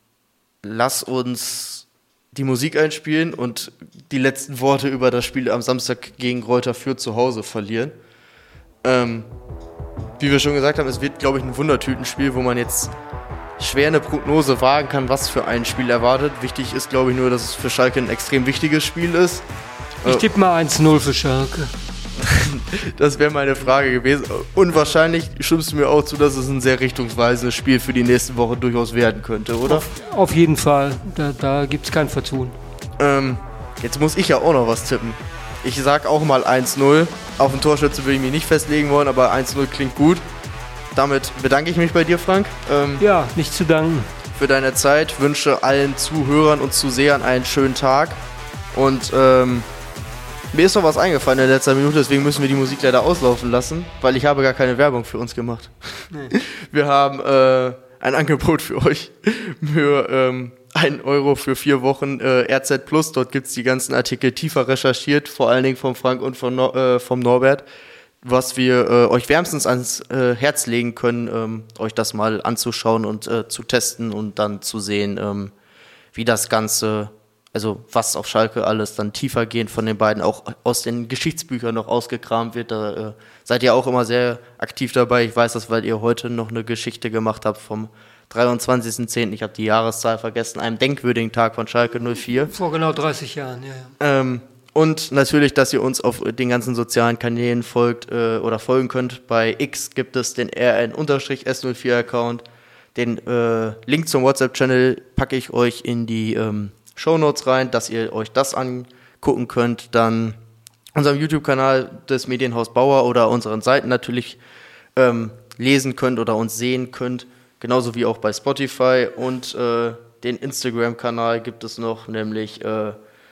lass uns die Musik einspielen und die letzten Worte über das Spiel am Samstag gegen Greuther Fürth zu Hause verlieren. Ähm, wie wir schon gesagt haben, es wird, glaube ich, ein Wundertütenspiel, wo man jetzt schwer eine Prognose wagen kann, was für ein Spiel erwartet. Wichtig ist, glaube ich, nur, dass es für Schalke ein extrem wichtiges Spiel ist. Ich tippe mal eins null für Schalke. Das wäre meine Frage gewesen. Und wahrscheinlich stimmst du mir auch zu, dass es ein sehr richtungsweisendes Spiel für die nächste Woche durchaus werden könnte, oder? Auf, auf jeden Fall. Da, da gibt es kein Vertun. Ähm, jetzt muss ich ja auch noch was tippen. Ich sag auch mal eins null. Auf den Torschütze würde ich mich nicht festlegen wollen, aber eins null klingt gut. Damit bedanke ich mich bei dir, Frank. Ähm, ja, nicht zu danken. Für deine Zeit. Wünsche allen Zuhörern und Zusehern einen schönen Tag. Und ähm, mir ist noch was eingefallen in letzter Minute, deswegen müssen wir die Musik leider auslaufen lassen, weil ich habe gar keine Werbung für uns gemacht. Nee. Wir haben äh, ein Angebot für euch für ähm, einen Euro für vier Wochen äh, R Z Plus. Dort gibt es die ganzen Artikel tiefer recherchiert, vor allen Dingen vom Frank und von no- äh, vom Norbert, was wir äh, euch wärmstens ans äh, Herz legen können, ähm, euch das mal anzuschauen und äh, zu testen und dann zu sehen, ähm, wie das Ganze, also was auf Schalke alles dann tiefergehend von den beiden auch aus den Geschichtsbüchern noch ausgekramt wird. Da äh, seid ihr auch immer sehr aktiv dabei. Ich weiß das, weil ihr heute noch eine Geschichte gemacht habt vom dreiundzwanzigsten zehnten Ich habe die Jahreszahl vergessen, einem denkwürdigen Tag von Schalke null vier. Vor genau dreißig Jahren, ja. ja. Ähm, und natürlich, dass ihr uns auf den ganzen sozialen Kanälen folgt äh, oder folgen könnt. Bei X gibt es den R N S null vier Account. Den äh, Link zum WhatsApp-Channel packe ich euch in die ähm, Shownotes rein, dass ihr euch das angucken könnt. Dann unserem YouTube-Kanal des Medienhaus Bauer oder unseren Seiten natürlich ähm, lesen könnt oder uns sehen könnt. Genauso wie auch bei Spotify. Und äh, den Instagram-Kanal gibt es noch, nämlich äh,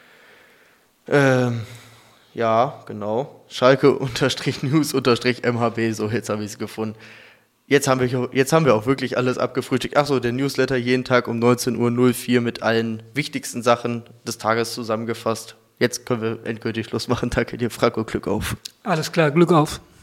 äh, ja, genau, Schalke-News-M H B, so jetzt habe ich es gefunden. Jetzt haben, wir, jetzt haben wir auch wirklich alles abgefrühstückt. Achso, der Newsletter jeden Tag um neunzehn Uhr null vier mit allen wichtigsten Sachen des Tages zusammengefasst. Jetzt können wir endgültig Schluss machen. Danke dir, Frank, und Glück auf. Alles klar, Glück auf.